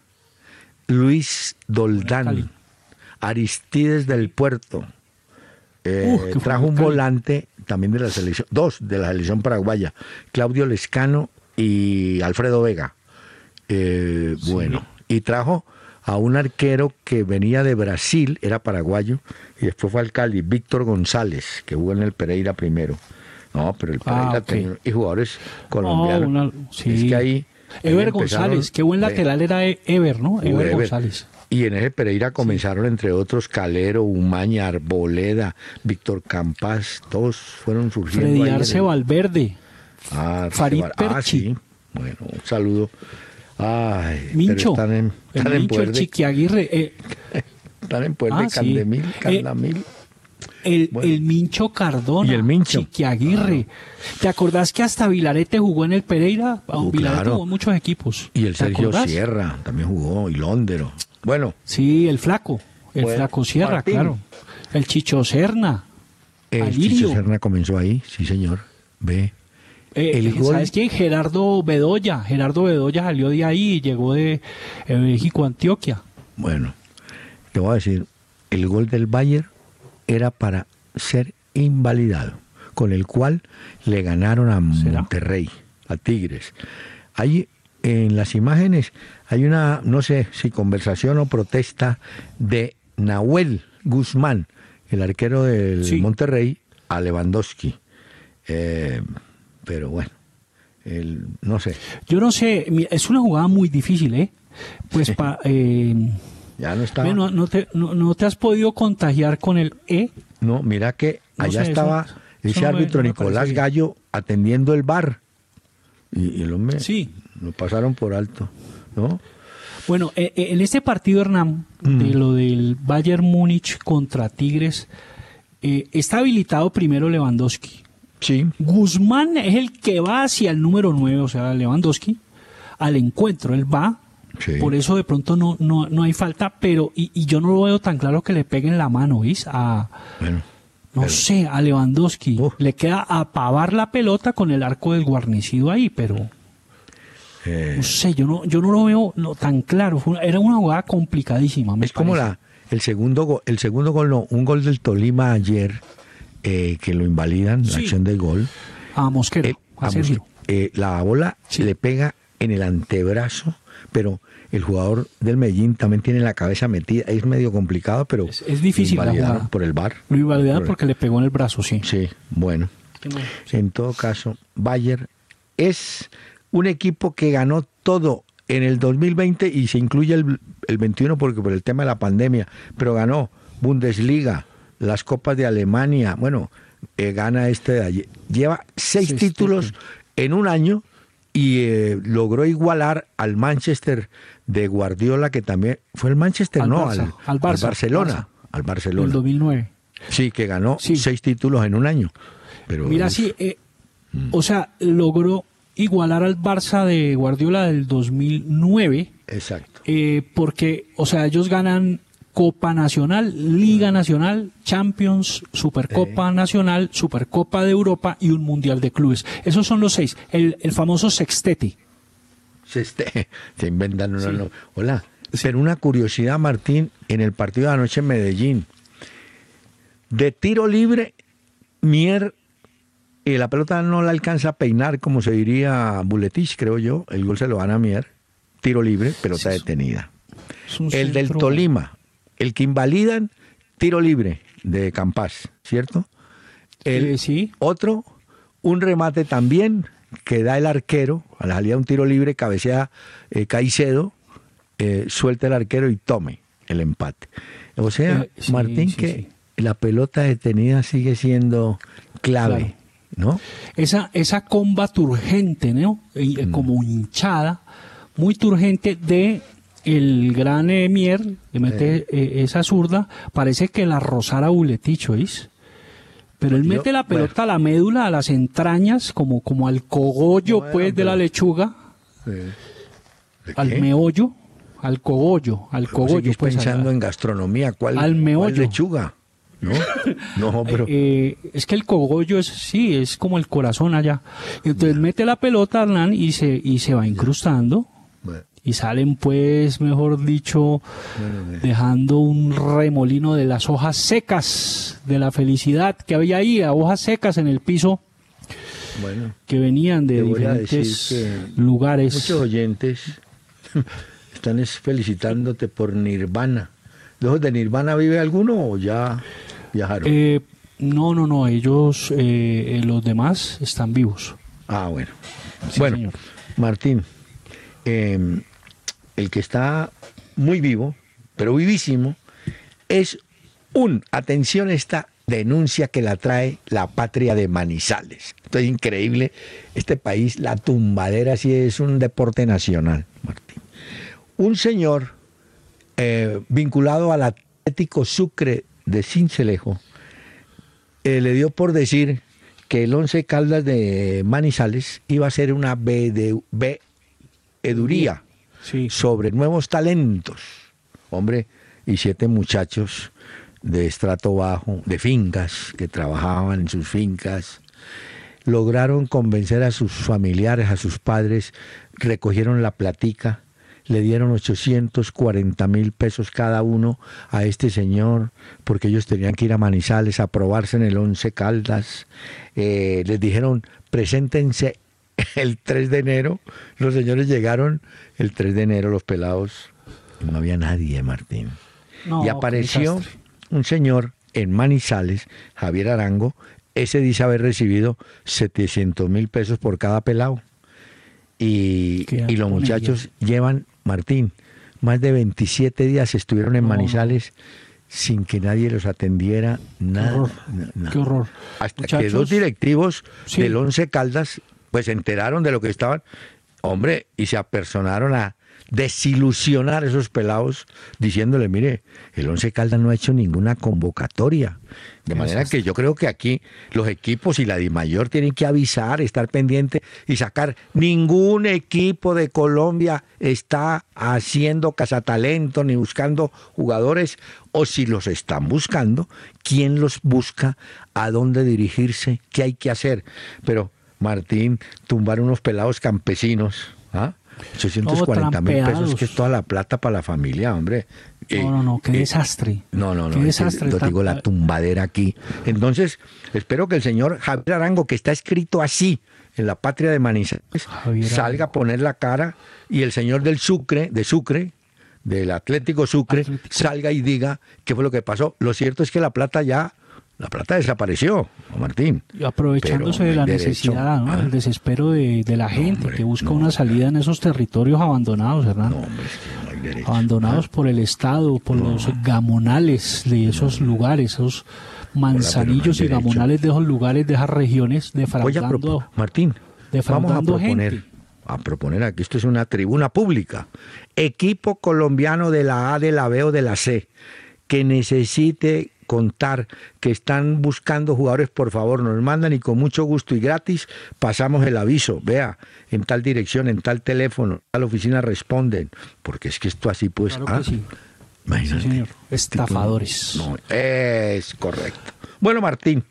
Luis Doldán, Aristides del Puerto. Eh, uh, trajo un volante también de la selección, dos de la selección paraguaya, Claudio Lescano y Alfredo Vega. Eh, sí. Bueno, y trajo a un arquero que venía de Brasil, era paraguayo, y después fue al Cali, Víctor González, que jugó en el Pereira primero. No, pero el Pereira ah, okay. tenía, y jugadores colombianos. Oh, una, sí. Es que ahí... Ever González, qué buen lateral de, era Ever, ¿no? Ever, Ever González. Y en ese Pereira comenzaron, sí. entre otros, Calero, Umaña, Arboleda, Víctor Campas, todos fueron surgiendo. Freddy Arce el... Valverde, ah, Farid Bar... Perchi. Ah, sí. Bueno, un saludo. Ay, Mincho, pero están en, están el en Mincho, poder el de... Chiquiaguirre. Eh... están en poder ah, de Candemil, sí. Candamil. Eh... El, bueno. el Mincho Cardona, y el Mincho. Chiquiaguirre. Claro. ¿Te acordás que hasta Vilarete jugó en el Pereira? Uh, Vilarete claro. jugó en muchos equipos. Y el Sergio acordás? Sierra también jugó, y Londero. Bueno. Sí, el Flaco, el bueno, Flaco Sierra, Martín. Claro. El Chicho Serna. El Alirio. Chicho Serna comenzó ahí, sí señor. Ve. Eh, el ¿Sabes gol... quién? Gerardo Bedoya. Gerardo Bedoya salió de ahí y llegó de eh, México a Antioquia. Bueno, te voy a decir, el gol del Bayern era para ser invalidado, con el cual le ganaron a Monterrey, a Tigres. Ahí en las imágenes hay una, no sé si conversación o protesta de Nahuel Guzmán, el arquero del sí. Monterrey, a Lewandowski. Eh, pero bueno, el, no sé. Yo no sé, es una jugada muy difícil, ¿eh? Pues pa, eh, ya no estaba. No, no, te, no, no te has podido contagiar con el E. No, mira que allá no sé, estaba eso, ese eso árbitro no me, no me Nicolás Gallo atendiendo el V A R y, y el hombre sí. lo pasaron por alto, ¿no? Bueno, eh, en este partido, Hernán, mm. de lo del Bayern Múnich contra Tigres, eh, está habilitado primero Lewandowski. Sí. Guzmán es el que va hacia el número nueve, o sea, Lewandowski, al encuentro, él va. Sí. Por eso de pronto no, no, no hay falta, pero y, y yo no lo veo tan claro que le peguen la mano, ¿ves? A, bueno, no pero, sé, a Lewandowski. Uh. Le queda a pavar la pelota con el arco desguarnecido ahí, pero... Eh, no sé, yo no, yo no lo veo no, tan claro. Fue una, era una jugada complicadísima. Me es parece. como la el segundo gol, el segundo gol, no, un gol del Tolima ayer eh, que lo invalidan, sí. la acción del gol. A Mosquera, eh, a Sergio. Eh, la bola sí. le pega en el antebrazo, pero el jugador del Medellín también tiene la cabeza metida. Es medio complicado, pero es, es difícil la jugada. Por el V A R. Lo invalidaron porque le pegó en el brazo, sí. Sí, bueno. Sí. En todo caso, Bayern es un equipo que ganó todo en el dos mil veinte y se incluye el, el veintiuno porque por el tema de la pandemia, pero ganó Bundesliga, las Copas de Alemania, bueno, eh, gana este de ayer. Lleva seis sí, títulos sí. en un año y eh, logró igualar al Manchester de Guardiola, que también fue el Manchester, al no, Barça, al, al, Barça, al Barcelona, Barça. al Barcelona. El dos mil nueve. Sí, que ganó sí. seis títulos en un año. Pero mira, es... sí, eh, mm. o sea, logró igualar al Barça de Guardiola del dos mil nueve. Exacto. Eh, porque, o sea, ellos ganan Copa Nacional, Liga Nacional, Champions, Supercopa eh. Nacional, Supercopa de Europa y un Mundial de Clubes. Esos son los seis. El, el famoso sextete. Sextete. Se inventan una... Sí. No. Hola. Pero una curiosidad, Martín, en el partido de anoche en Medellín. De tiro libre, Mier... Y la pelota no la alcanza a peinar, como se diría Buletich, creo yo. El gol se lo van a Mier. Tiro libre, pelota sí, detenida. El centro... del Tolima, el que invalidan, tiro libre de Campas, ¿cierto? El eh, sí. otro, un remate también que da el arquero, a la salida un tiro libre, cabecea eh, Caicedo, eh, suelta el arquero y tome el empate. O sea, eh, sí, Martín, sí, que sí. la pelota detenida sigue siendo clave. Claro. ¿No? Esa, esa comba turgente, ¿no? Mm. Como hinchada, muy turgente de el gran Mier, le mete eh. Eh, esa zurda, parece que la rozara Buletich, ¿oís? Pero él Yo, mete la pelota bueno. a la médula, a las entrañas, como, como al cogollo, bueno, pues, pero... de la lechuga, ¿De al meollo, al cogollo, al cogollo. Pues, pensando a... en gastronomía, ¿cuál, al meollo. ¿cuál lechuga? ¿No? No, pero... Eh, es que el cogollo es, sí, es como el corazón allá. Entonces ya. mete la pelota, Hernán, y se, y se va incrustando. Bueno. Y salen, pues, mejor dicho, bueno, dejando un remolino de las hojas secas de la felicidad que había ahí, a hojas secas en el piso, bueno, que venían de diferentes lugares. Muchos oyentes están felicitándote por Nirvana. ¿Los de Nirvana vive alguno o ya viajaron? Eh, no, no, no, ellos, eh, los demás están vivos. Ah, bueno. Sí, bueno, señor. Martín, eh, el que está muy vivo, pero vivísimo, es un, atención, esta denuncia que la trae la patria de Manizales. Esto es increíble. Este país, la tumbadera, sí es un deporte nacional, Martín. Un señor... Eh, vinculado al Atlético Sucre de Sincelejo, eh, le dio por decir que el Once Caldas de Manizales iba a ser una veeduría sí. sobre nuevos talentos. Hombre, y siete muchachos de estrato bajo, de fincas, que trabajaban en sus fincas, lograron convencer a sus familiares, a sus padres, recogieron la platica, le dieron ochocientos cuarenta mil pesos cada uno a este señor, porque ellos tenían que ir a Manizales a probarse en el Once Caldas. Eh, les dijeron, preséntense el tres de enero. Los señores llegaron el tres de enero, los pelados, y no había nadie, Martín. No, y apareció un señor en Manizales, Javier Arango, ese dice haber recibido setecientos mil pesos por cada pelado. Y, y los muchachos llevan, Martín, más de veintisiete días estuvieron en no, Manizales no. sin que nadie los atendiera, nada. Qué horror. nada. Qué horror. Hasta muchachos, que dos directivos sí. del Once Caldas pues se enteraron de lo que estaban, hombre, y se apersonaron a desilusionar a esos pelados diciéndole, mire, el Once Caldas no ha hecho ninguna convocatoria. De manera que yo creo que aquí los equipos y la DIMAYOR tienen que avisar, estar pendiente y sacar. Ningún equipo de Colombia está haciendo cazatalento ni buscando jugadores, o si los están buscando, ¿quién los busca? ¿A dónde dirigirse? ¿Qué hay que hacer? Pero, Martín, tumbar unos pelados campesinos, ¿ah? ochocientos cuarenta mil pesos, que es toda la plata para la familia, hombre. No, no, no, qué eh, desastre. No, no, no, qué desastre. Lo digo, la tumbadera aquí. Entonces, espero que el señor Javier Arango, que está escrito así en la patria de Manizales, salga a poner la cara, y el señor del Sucre, de Sucre, del Atlético Sucre, Atlético. salga y diga qué fue lo que pasó. Lo cierto es que la plata ya... La plata desapareció, Martín. Y aprovechándose no de la necesidad, ¿no? ¿Ah? El desespero de, de la gente no, hombre, que busca no. una salida en esos territorios abandonados, Hernán. No, hombre, es que no hay derecho. Abandonados ¿Ah? por el Estado, por no. los gamonales de esos no. lugares, esos manzanillos Hola, no y gamonales de esos lugares, de esas regiones, defraudando. Propo- Martín, defraudando vamos a proponer, gente. a proponer aquí, esto es una tribuna pública. Equipo colombiano de la A, de la B o de la C, que necesite contar que están buscando jugadores, por favor, nos mandan y con mucho gusto y gratis pasamos el aviso. Vea, en tal dirección, en tal teléfono, a la oficina responden, porque es que esto así pues... Claro ¿ah? que sí. Imagínate. Sí, señor. Estafadores. No, es correcto. Bueno, Martín.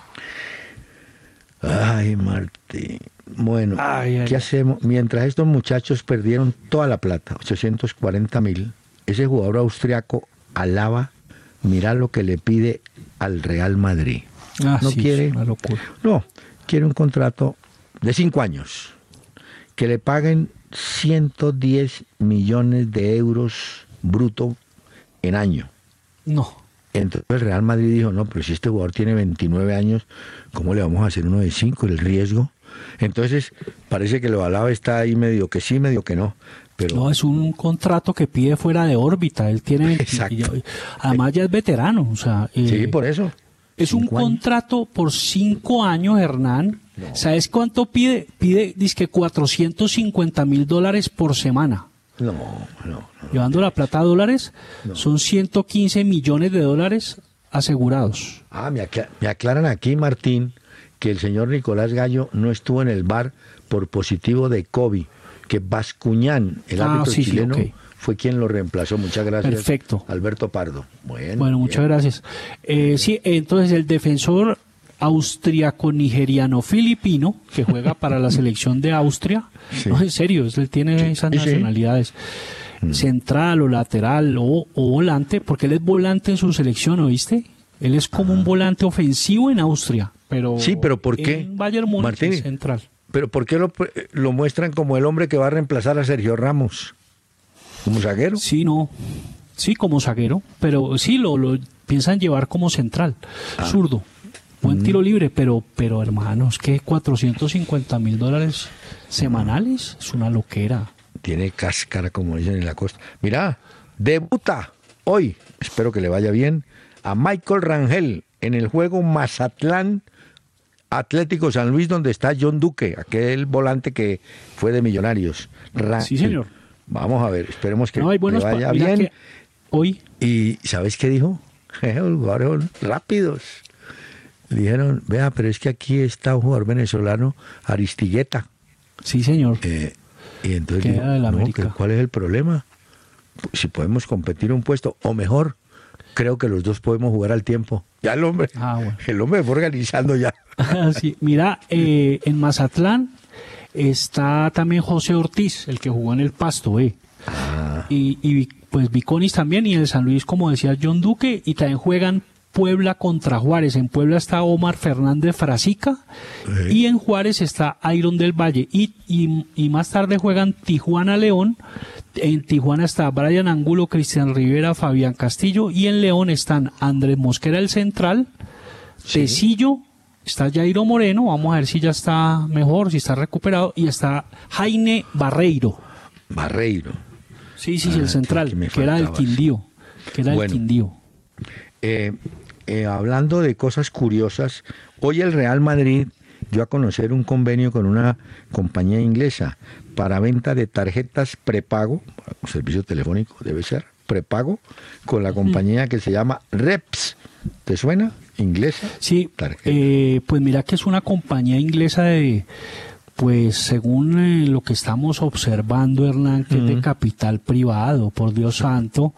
Ay, Martín. Bueno, ay, ay, ¿qué ay. hacemos? Mientras estos muchachos perdieron toda la plata, ochocientos cuarenta mil, ese jugador austriaco alaba. Mirá lo que le pide al Real Madrid. Ah, no sí, quiere, es una locura. No, quiere un contrato de cinco años, que le paguen ciento diez millones de euros bruto en año. No. Entonces el Real Madrid dijo, no, pero si este jugador tiene veintinueve años, ¿cómo le vamos a hacer uno de cinco? El riesgo. Entonces parece que lo Alaba está ahí medio que sí, medio que no. Pero... No, es un contrato que pide fuera de órbita. Él tiene Exacto. Además ya es veterano. O sea, eh, sí, por eso. Es un contrato años. por cinco años, Hernán. No. ¿Sabes cuánto pide? Pide, dizque cuatrocientos cincuenta mil dólares por semana. No, no, no. Llevando no, la plata a dólares, no. son ciento quince millones de dólares asegurados. Ah, me, acla- me aclaran aquí, Martín, que el señor Nicolás Gallo no estuvo en el V A R por positivo de COVID, que Bascuñán, el ah, árbitro sí, chileno, sí, okay. fue quien lo reemplazó. Muchas gracias. Perfecto. Alberto Pardo. Bueno, bueno muchas gracias. Eh, sí, entonces el defensor austriaco-nigeriano-filipino, que juega para la selección de Austria, sí. no, en serio, él tiene sí. esas nacionalidades, sí. central o lateral o, o volante, porque él es volante en su selección, ¿oíste? Él es como ah. un volante ofensivo en Austria, pero, sí, pero ¿por qué? En Bayern Múnich es central. ¿Pero por qué lo, lo muestran como el hombre que va a reemplazar a Sergio Ramos? ¿Como zaguero? Sí, no. Sí, como zaguero, pero sí lo, lo piensan llevar como central, ah. zurdo. Buen mm. tiro libre, pero, pero hermanos, que cuatrocientos cincuenta mil dólares semanales es una loquera. Tiene cáscara, como dicen en la costa. Mirá, debuta hoy, espero que le vaya bien, a Michael Rangel en el juego Mazatlán Atlético San Luis, donde está John Duque, aquel volante que fue de Millonarios. Ra- sí, señor. Vamos a ver, esperemos que no, le vaya pa- bien. Que hoy. ¿Y sabes qué dijo? Jugadores rápidos. Le dijeron, vea, pero es que aquí está un jugador venezolano, Aristigueta. Sí, señor. Eh, y entonces dijo, no, ¿cuál es el problema? Si podemos competir un puesto, o mejor, creo que los dos podemos jugar al tiempo. Ya el hombre, ah, bueno. el hombre fue organizando ya. Sí, mira, eh, en Mazatlán está también José Ortiz, el que jugó en el Pasto, eh. Ah. Y, y pues Viconis también, y en el San Luis, como decía John Duque, y también juegan Puebla contra Juárez. En Puebla está Omar Fernández Frasica, sí. y en Juárez está Iron del Valle, y, y, y más tarde juegan Tijuana León. En Tijuana está Brian Angulo, Cristian Rivera, Fabián Castillo, y en León están Andrés Mosquera el central, sí. Tecillo, está Jairo Moreno, vamos a ver si ya está mejor, si está recuperado, y está Jaime Barreiro. Barreiro. Sí, sí, ah, el central, que, que era el Quindío. Que era bueno, el Quindío. Eh, eh, hablando de cosas curiosas, hoy el Real Madrid dio a conocer un convenio con una compañía inglesa para venta de tarjetas prepago, servicio telefónico debe ser, prepago, con la compañía que se llama Reps. ¿Te suena? ¿Inglesa? Sí, eh, pues mira que es una compañía inglesa de, pues según eh, lo que estamos observando, Hernán, que uh-huh. es de capital privado, por Dios santo,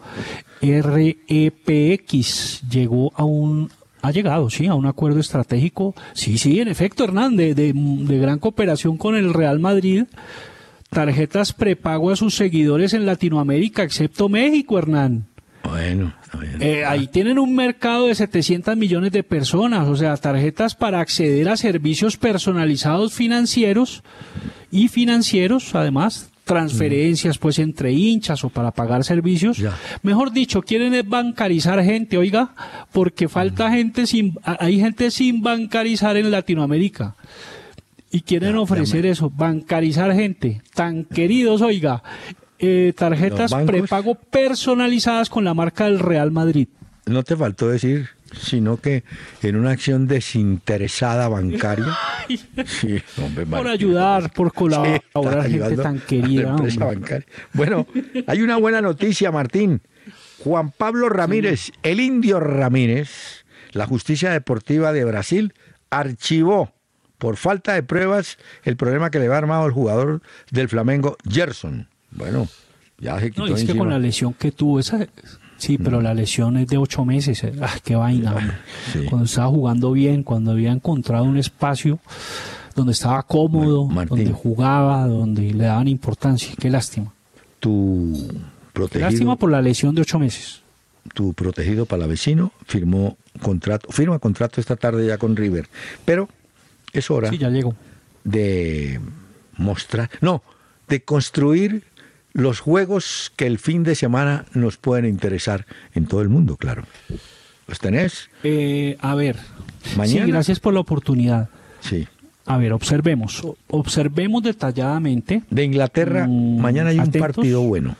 R E P X llegó a un... Ha llegado, sí, a un acuerdo estratégico. Sí, sí, en efecto, Hernán, de, de, de gran cooperación con el Real Madrid. Tarjetas prepago a sus seguidores en Latinoamérica, excepto México, Hernán. Bueno, está bien. Eh, ahí tienen un mercado de setecientos millones de personas, o sea, tarjetas para acceder a servicios personalizados financieros y financieros, además, transferencias pues entre hinchas o para pagar servicios. Ya. Mejor dicho, quieren es bancarizar gente, oiga, porque falta mm. gente sin, hay gente sin bancarizar en Latinoamérica. Y quieren ya, ofrecer ya me... eso, bancarizar gente, tan queridos, oiga, eh, tarjetas prepago personalizadas con la marca del Real Madrid. No te faltó decir, sino que en una acción desinteresada bancaria. Sí, hombre, por ayudar, por colaborar, sí, gente tan querida. Empresa bancaria. Bueno, hay una buena noticia, Martín. Juan Pablo Ramírez, sí. el Indio Ramírez, la justicia deportiva de Brasil, archivó por falta de pruebas el problema que le había armado el jugador del Flamengo, Gerson. Bueno, ya se quitó no, es encima. Que con la lesión que tuvo, esa... Sí, pero la lesión es de ocho meses. ¡Ah, qué vaina! Sí. Cuando estaba jugando bien, cuando había encontrado un espacio donde estaba cómodo, bueno, donde jugaba, donde le daban importancia. ¡Qué lástima! Tu protegido... Qué lástima por la lesión de ocho meses. Tu protegido palavecino firmó contrato, firma contrato esta tarde ya con River. Pero es hora sí, ya llegó. de mostrar... No, de construir... los juegos que el fin de semana nos pueden interesar en todo el mundo, claro. ¿Los tenés? Eh, a ver. ¿Mañana? Sí, gracias por la oportunidad. Sí. A ver, observemos. Observemos detalladamente. De Inglaterra, um, mañana hay atentos. Un partido bueno,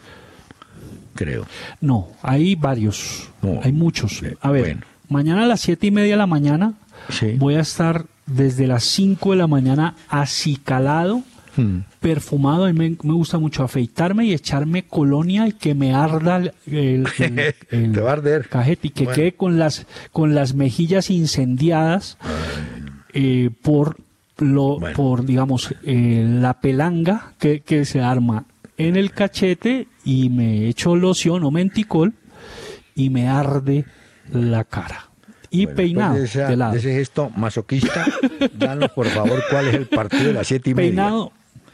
creo. No, hay varios. No. Hay muchos. A ver, bueno. Mañana a las siete y media de la mañana sí. voy a estar desde las cinco de la mañana acicalado. Hmm. Perfumado, a mí me, me gusta mucho afeitarme y echarme colonia y que me arda el, el, el, el Te va a arder. cajete y que bueno. quede con las con las mejillas incendiadas eh, por lo bueno. por digamos eh, la pelanga que, que se arma en el cachete y me echo loción o menticol y me arde la cara. Y bueno, peinado de, esa, de lado. De ese gesto masoquista, danos por favor cuál es el partido de las siete y media. Peinado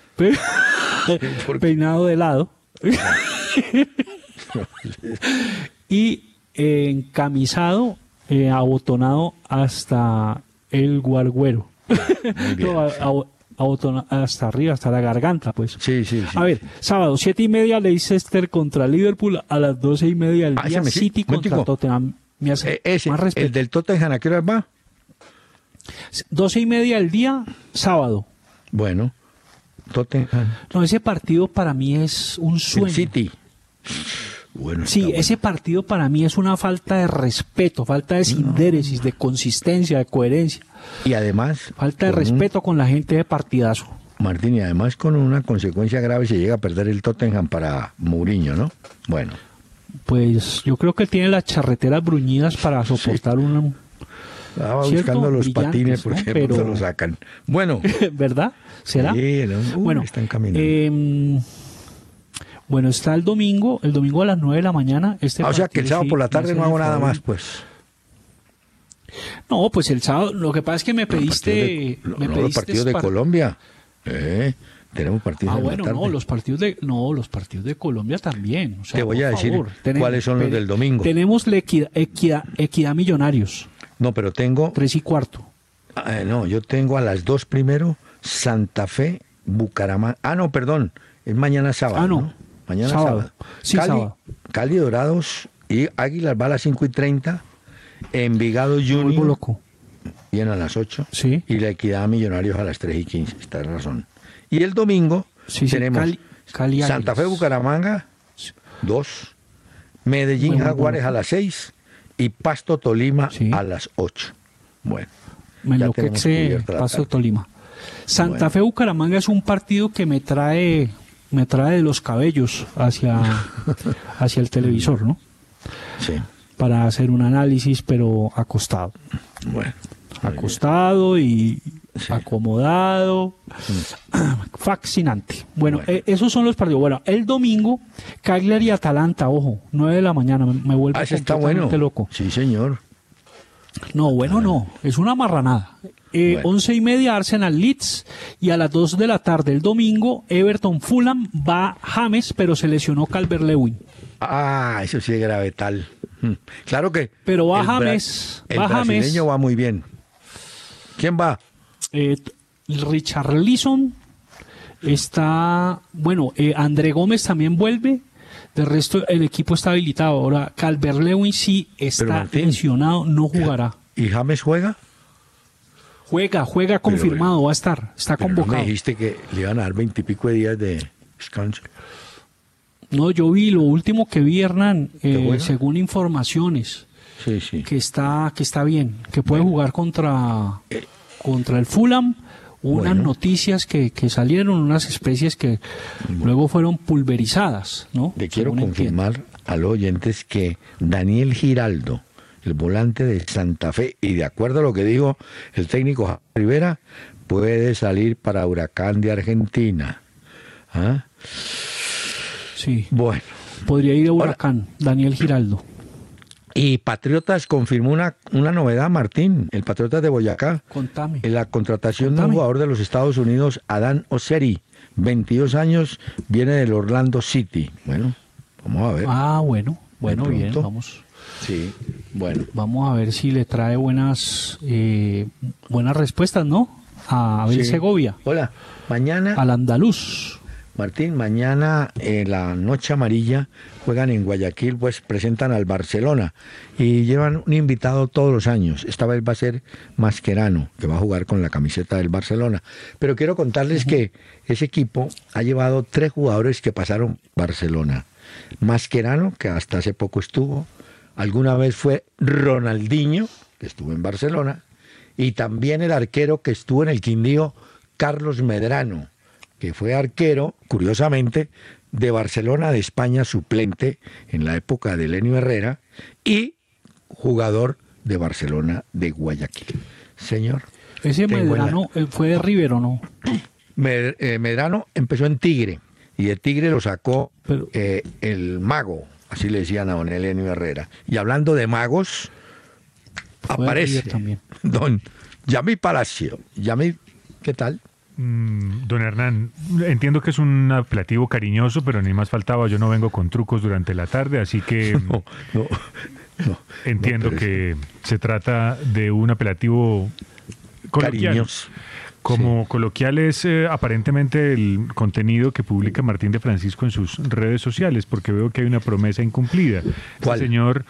peinado de lado y eh, encamisado, eh, abotonado hasta el guarguero. no, abotona, hasta arriba, hasta la garganta, pues. Sí, sí, sí. A ver, sábado, siete y media, Leicester contra Liverpool, a las doce y media del ah, día, City me, contra Tottenham. Me hace eh, ese, más respeto. El del Tottenham, ¿a qué hora va? doce y media del día, sábado. Bueno. Tottenham. No, ese partido para mí es un sueño. El City. Bueno, sí, bueno. Ese partido para mí es una falta de respeto, falta de sindéresis, no. de consistencia, de coherencia. Y además... Falta de respeto un... con la gente de partidazo. Martín, y además con una consecuencia grave se llega a perder el Tottenham para Mourinho, ¿no? Bueno. Pues yo creo que él tiene las charreteras bruñidas para soportar sí. una... Estaba buscando los patines porque ¿no? Pero... lo sacan. Bueno. ¿Verdad? ¿Será? Sí, no, uh, bueno, están caminando. Eh, bueno, está el domingo, el domingo a las nueve de la mañana. Este ah, o sea que el sábado sí, por la tarde no hago nada más, pues. No, pues el sábado, lo que pasa es que me pediste... No, me no, pediste los partidos de para... Colombia. Eh, tenemos partidos ah, de bueno, la tarde. no, los partidos de no, los partidos de Colombia también. O sea, te voy a decir favor, tenemos, cuáles son los del domingo. Tenemos la equidad, equidad, equidad Millonarios. No, pero tengo... Tres y cuarto. Eh, no, yo tengo a las dos primero Santa Fe, Bucaramanga. Ah, no, perdón, es mañana sábado. Ah, no. ¿no? Mañana sábado. sábado. Sí, Cali, sábado. Cali Dorados y Águilas va a las cinco y treinta. Envigado Junior. Vuelvo loco. bien a las ocho. Sí. Y la Equidad Millonarios a las tres y quince. Esta es razón. Y el domingo Sí, sí, tenemos Cali- Cali Santa Fe Águilas. Bucaramanga, dos. Medellín Bueno, Jaguares bueno. a las seis. Y Pasto Tolima Sí. a las ocho. Bueno. Me ya tenemos enloquece cubierta la Pasto tarde. Tolima. Santa Bueno. Fe Bucaramanga es un partido que me trae me trae de los cabellos hacia hacia el televisor, ¿no? Sí. Para hacer un análisis, pero acostado. Bueno. muy bien. Acostado y Sí. acomodado. Fascinante. Bueno, Bueno. eh, esos son los partidos. Bueno, el domingo, Cagliari Atalanta, ojo, nueve de la mañana, me, me vuelve Ah, ese está bueno. completamente loco. Sí, señor. No, bueno, no, es una marranada. Eh, Bueno. Once y media Arsenal Leeds y a las dos de la tarde el domingo Everton Fulham, va James, pero se lesionó Calvert-Lewin. Ah, eso sí es grave tal. Mm. Claro que. Pero va el bra- James, El va James. brasileño va muy bien. ¿Quién va? Eh, Richarlison está, bueno, eh, André Gómez también vuelve. De resto, el equipo está habilitado. Ahora, Calvert-Lewin sí Pero, está Martín, lesionado, no jugará. ¿Y James juega? Juega, juega confirmado, va a estar, está Pero no me convocado. dijiste que le iban a dar veintipico de días de descanso. No, yo vi lo último que vi, Hernán, eh, juega? según informaciones, Sí, sí. que está, que está bien, que puede jugar contra, Eh. contra el Fulham. Unas Bueno. noticias que, que salieron, unas especies que luego fueron pulverizadas, ¿no? Le quiero Según entiendo. confirmar a los oyentes que Daniel Giraldo, el volante de Santa Fe, y de acuerdo a lo que dijo el técnico Javier Rivera, puede salir para Huracán de Argentina. ¿Ah? Sí, Bueno. podría ir a Huracán, Daniel Giraldo. Y Patriotas confirmó una, una novedad, Martín, el Patriotas de Boyacá, Contame. en la contratación de un Contame. jugador de los Estados Unidos, Adán Oseri, veintidós años, viene del Orlando City. Bueno, vamos a ver. Ah, bueno, bueno, De bien, pronto. vamos. Sí, bueno. Vamos a ver si le trae buenas eh, buenas respuestas, ¿no? A Abel Sí. Segovia, Hola, mañana, al andaluz. Martín, mañana en la Noche Amarilla juegan en Guayaquil, pues presentan al Barcelona y llevan un invitado todos los años. Esta vez va a ser Mascherano, que va a jugar con la camiseta del Barcelona. Pero quiero contarles que ese equipo ha llevado tres jugadores que pasaron Barcelona. Mascherano, que hasta hace poco estuvo, alguna vez fue Ronaldinho, que estuvo en Barcelona, y también el arquero que estuvo en el Quindío, Carlos Medrano, que fue arquero, curiosamente, de Barcelona de España, suplente en la época de Elenio Herrera, y jugador de Barcelona de Guayaquil. Señor. Ese tengo en la- Medrano eh, fue de River, ¿o no? Med- eh, Medrano empezó en Tigre, y de Tigre lo sacó Pero- eh, el mago, así le decían a don Elenio Herrera. Y hablando de magos, Fue de aparece River también. don Yamí Palacio. Yamí, ¿qué tal? Mm, Don Hernán, entiendo que es un apelativo cariñoso, pero ni más faltaba, yo no vengo con trucos durante la tarde, así que No, no, no. entiendo no, pero que se trata de un apelativo coloquial. Cariñoso. Como coloquial es eh, aparentemente el contenido que publica Martín de Francisco en sus redes sociales, porque veo que hay una promesa incumplida. Este ¿Cuál? señor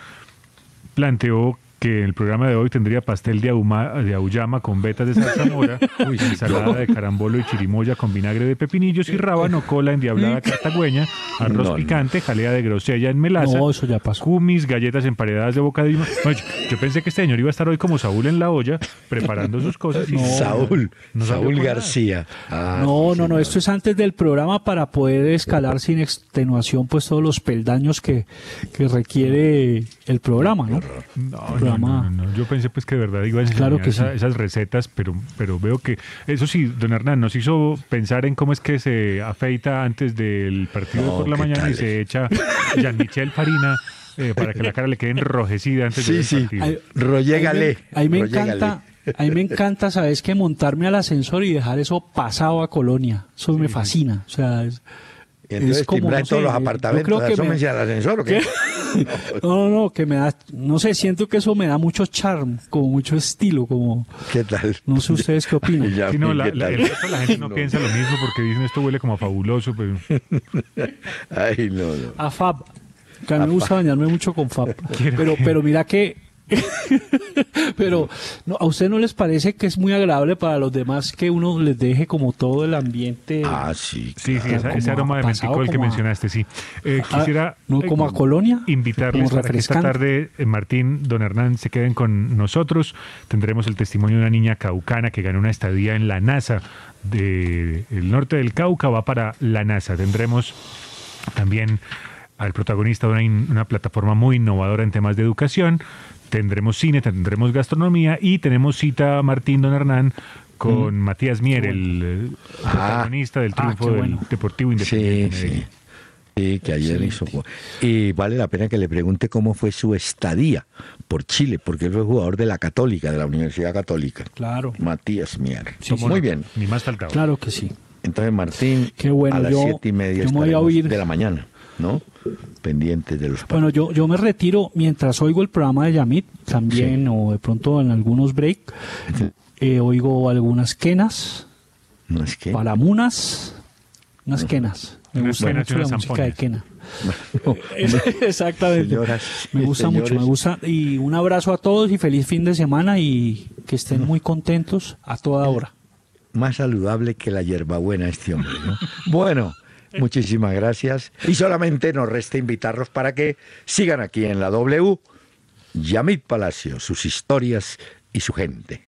planteó que el programa de hoy tendría pastel de, ahuma- de auyama con vetas de zarzamora, ensalada de carambolo y chirimoya con vinagre de pepinillos y rábano, cola endiablada cartagüeña, arroz No, no. picante, jalea de grosella en melaza, No, eso ya pasó. cumis, galletas emparedadas de bocadillo. No, yo, yo pensé que este señor iba a estar hoy como Saúl en la olla, preparando sus cosas. Y Saúl, no salió Saúl con nada. García. Ah, No, no, no, señor. esto es antes del programa para poder escalar sin extenuación pues todos los peldaños que, que requiere el programa, ¿no? No, no, Programa. no, no, no. Yo pensé pues que de verdad iba a enseñar Claro que esa- sí. esas recetas, pero, pero veo que eso sí, don Hernán, nos hizo pensar en cómo es que se afeita antes del partido No, por la ¿qué mañana tal? y se echa Jean-Michel Farina eh, para que la cara le quede enrojecida antes Sí, del sí. partido. Ahí- Rollégale. Ahí me, ahí me rollégale. encanta, ahí me encanta, sabes que montarme al ascensor y dejar eso pasado a Colonia. Eso me fascina. O sea, es, Y entonces es como, timbrar no todos sé, los yo apartamentos, creo que me- asómense al ascensor, ¿o qué? no, no, no, que me da, no sé, siento que eso me da mucho charm, como mucho estilo, como, ¿Qué tal? no sé ustedes qué opinan. Ya, Sí, no, la, ¿qué la- tal? el resto de la gente no, No. piensa lo mismo porque dicen esto huele como a fabuloso, pero Ay, no, no. A Fab, que a mí me gusta bañarme mucho con Fab. Quiero Pero, que- pero mira que Pero no, ¿a usted no les parece que es muy agradable para los demás que uno les deje como todo el ambiente? Ah, sí. Sí, sí, esa- Como ese aroma de pasado menticol que como a- mencionaste, sí. Eh, Ah, quisiera ¿no eh, como a Colonia? invitarles Como para que esta refrescante. tarde eh, Martín, don Hernán se queden con nosotros. Tendremos el testimonio de una niña caucana que ganó una estadía en la NASA del norte del Cauca, va para la NASA. Tendremos también al protagonista de una, in- una plataforma muy innovadora en temas de educación. Tendremos cine, tendremos gastronomía y tenemos cita, Martín, don Hernán, con Matías Mier, el eh, protagonista del Ah, triunfo qué del bueno. Deportivo Independiente. Sí, de Medellín. sí. Sí, que ayer hizo. Y vale la pena que le pregunte cómo fue su estadía por Chile, porque él fue jugador de la Católica, de la Universidad Católica. Claro, Matías Mier. Sí, Tomó Muy nota, bien. Ni más faltaba. claro que sí. Entonces, Martín, Qué bueno, a las yo- siete y media yo me voy a estaremos oír. de la mañana, ¿no? Pendientes de los Bueno, yo, yo me retiro mientras oigo el programa de Yamit, también, o de pronto en algunos break, eh, oigo algunas quenas, No es que. palamunas, unas quenas. Me Unas gusta quenas y mucho la unas música de zampoñas. quena. Exactamente. Señoras me y gusta mucho, me señores. gusta. Y un abrazo a todos y feliz fin de semana y que estén muy contentos a toda hora. Más saludable que la hierbabuena este hombre, ¿no? Bueno, muchísimas gracias. Y solamente nos resta invitarlos para que sigan aquí en la W, Yamit Palacio, sus historias y su gente.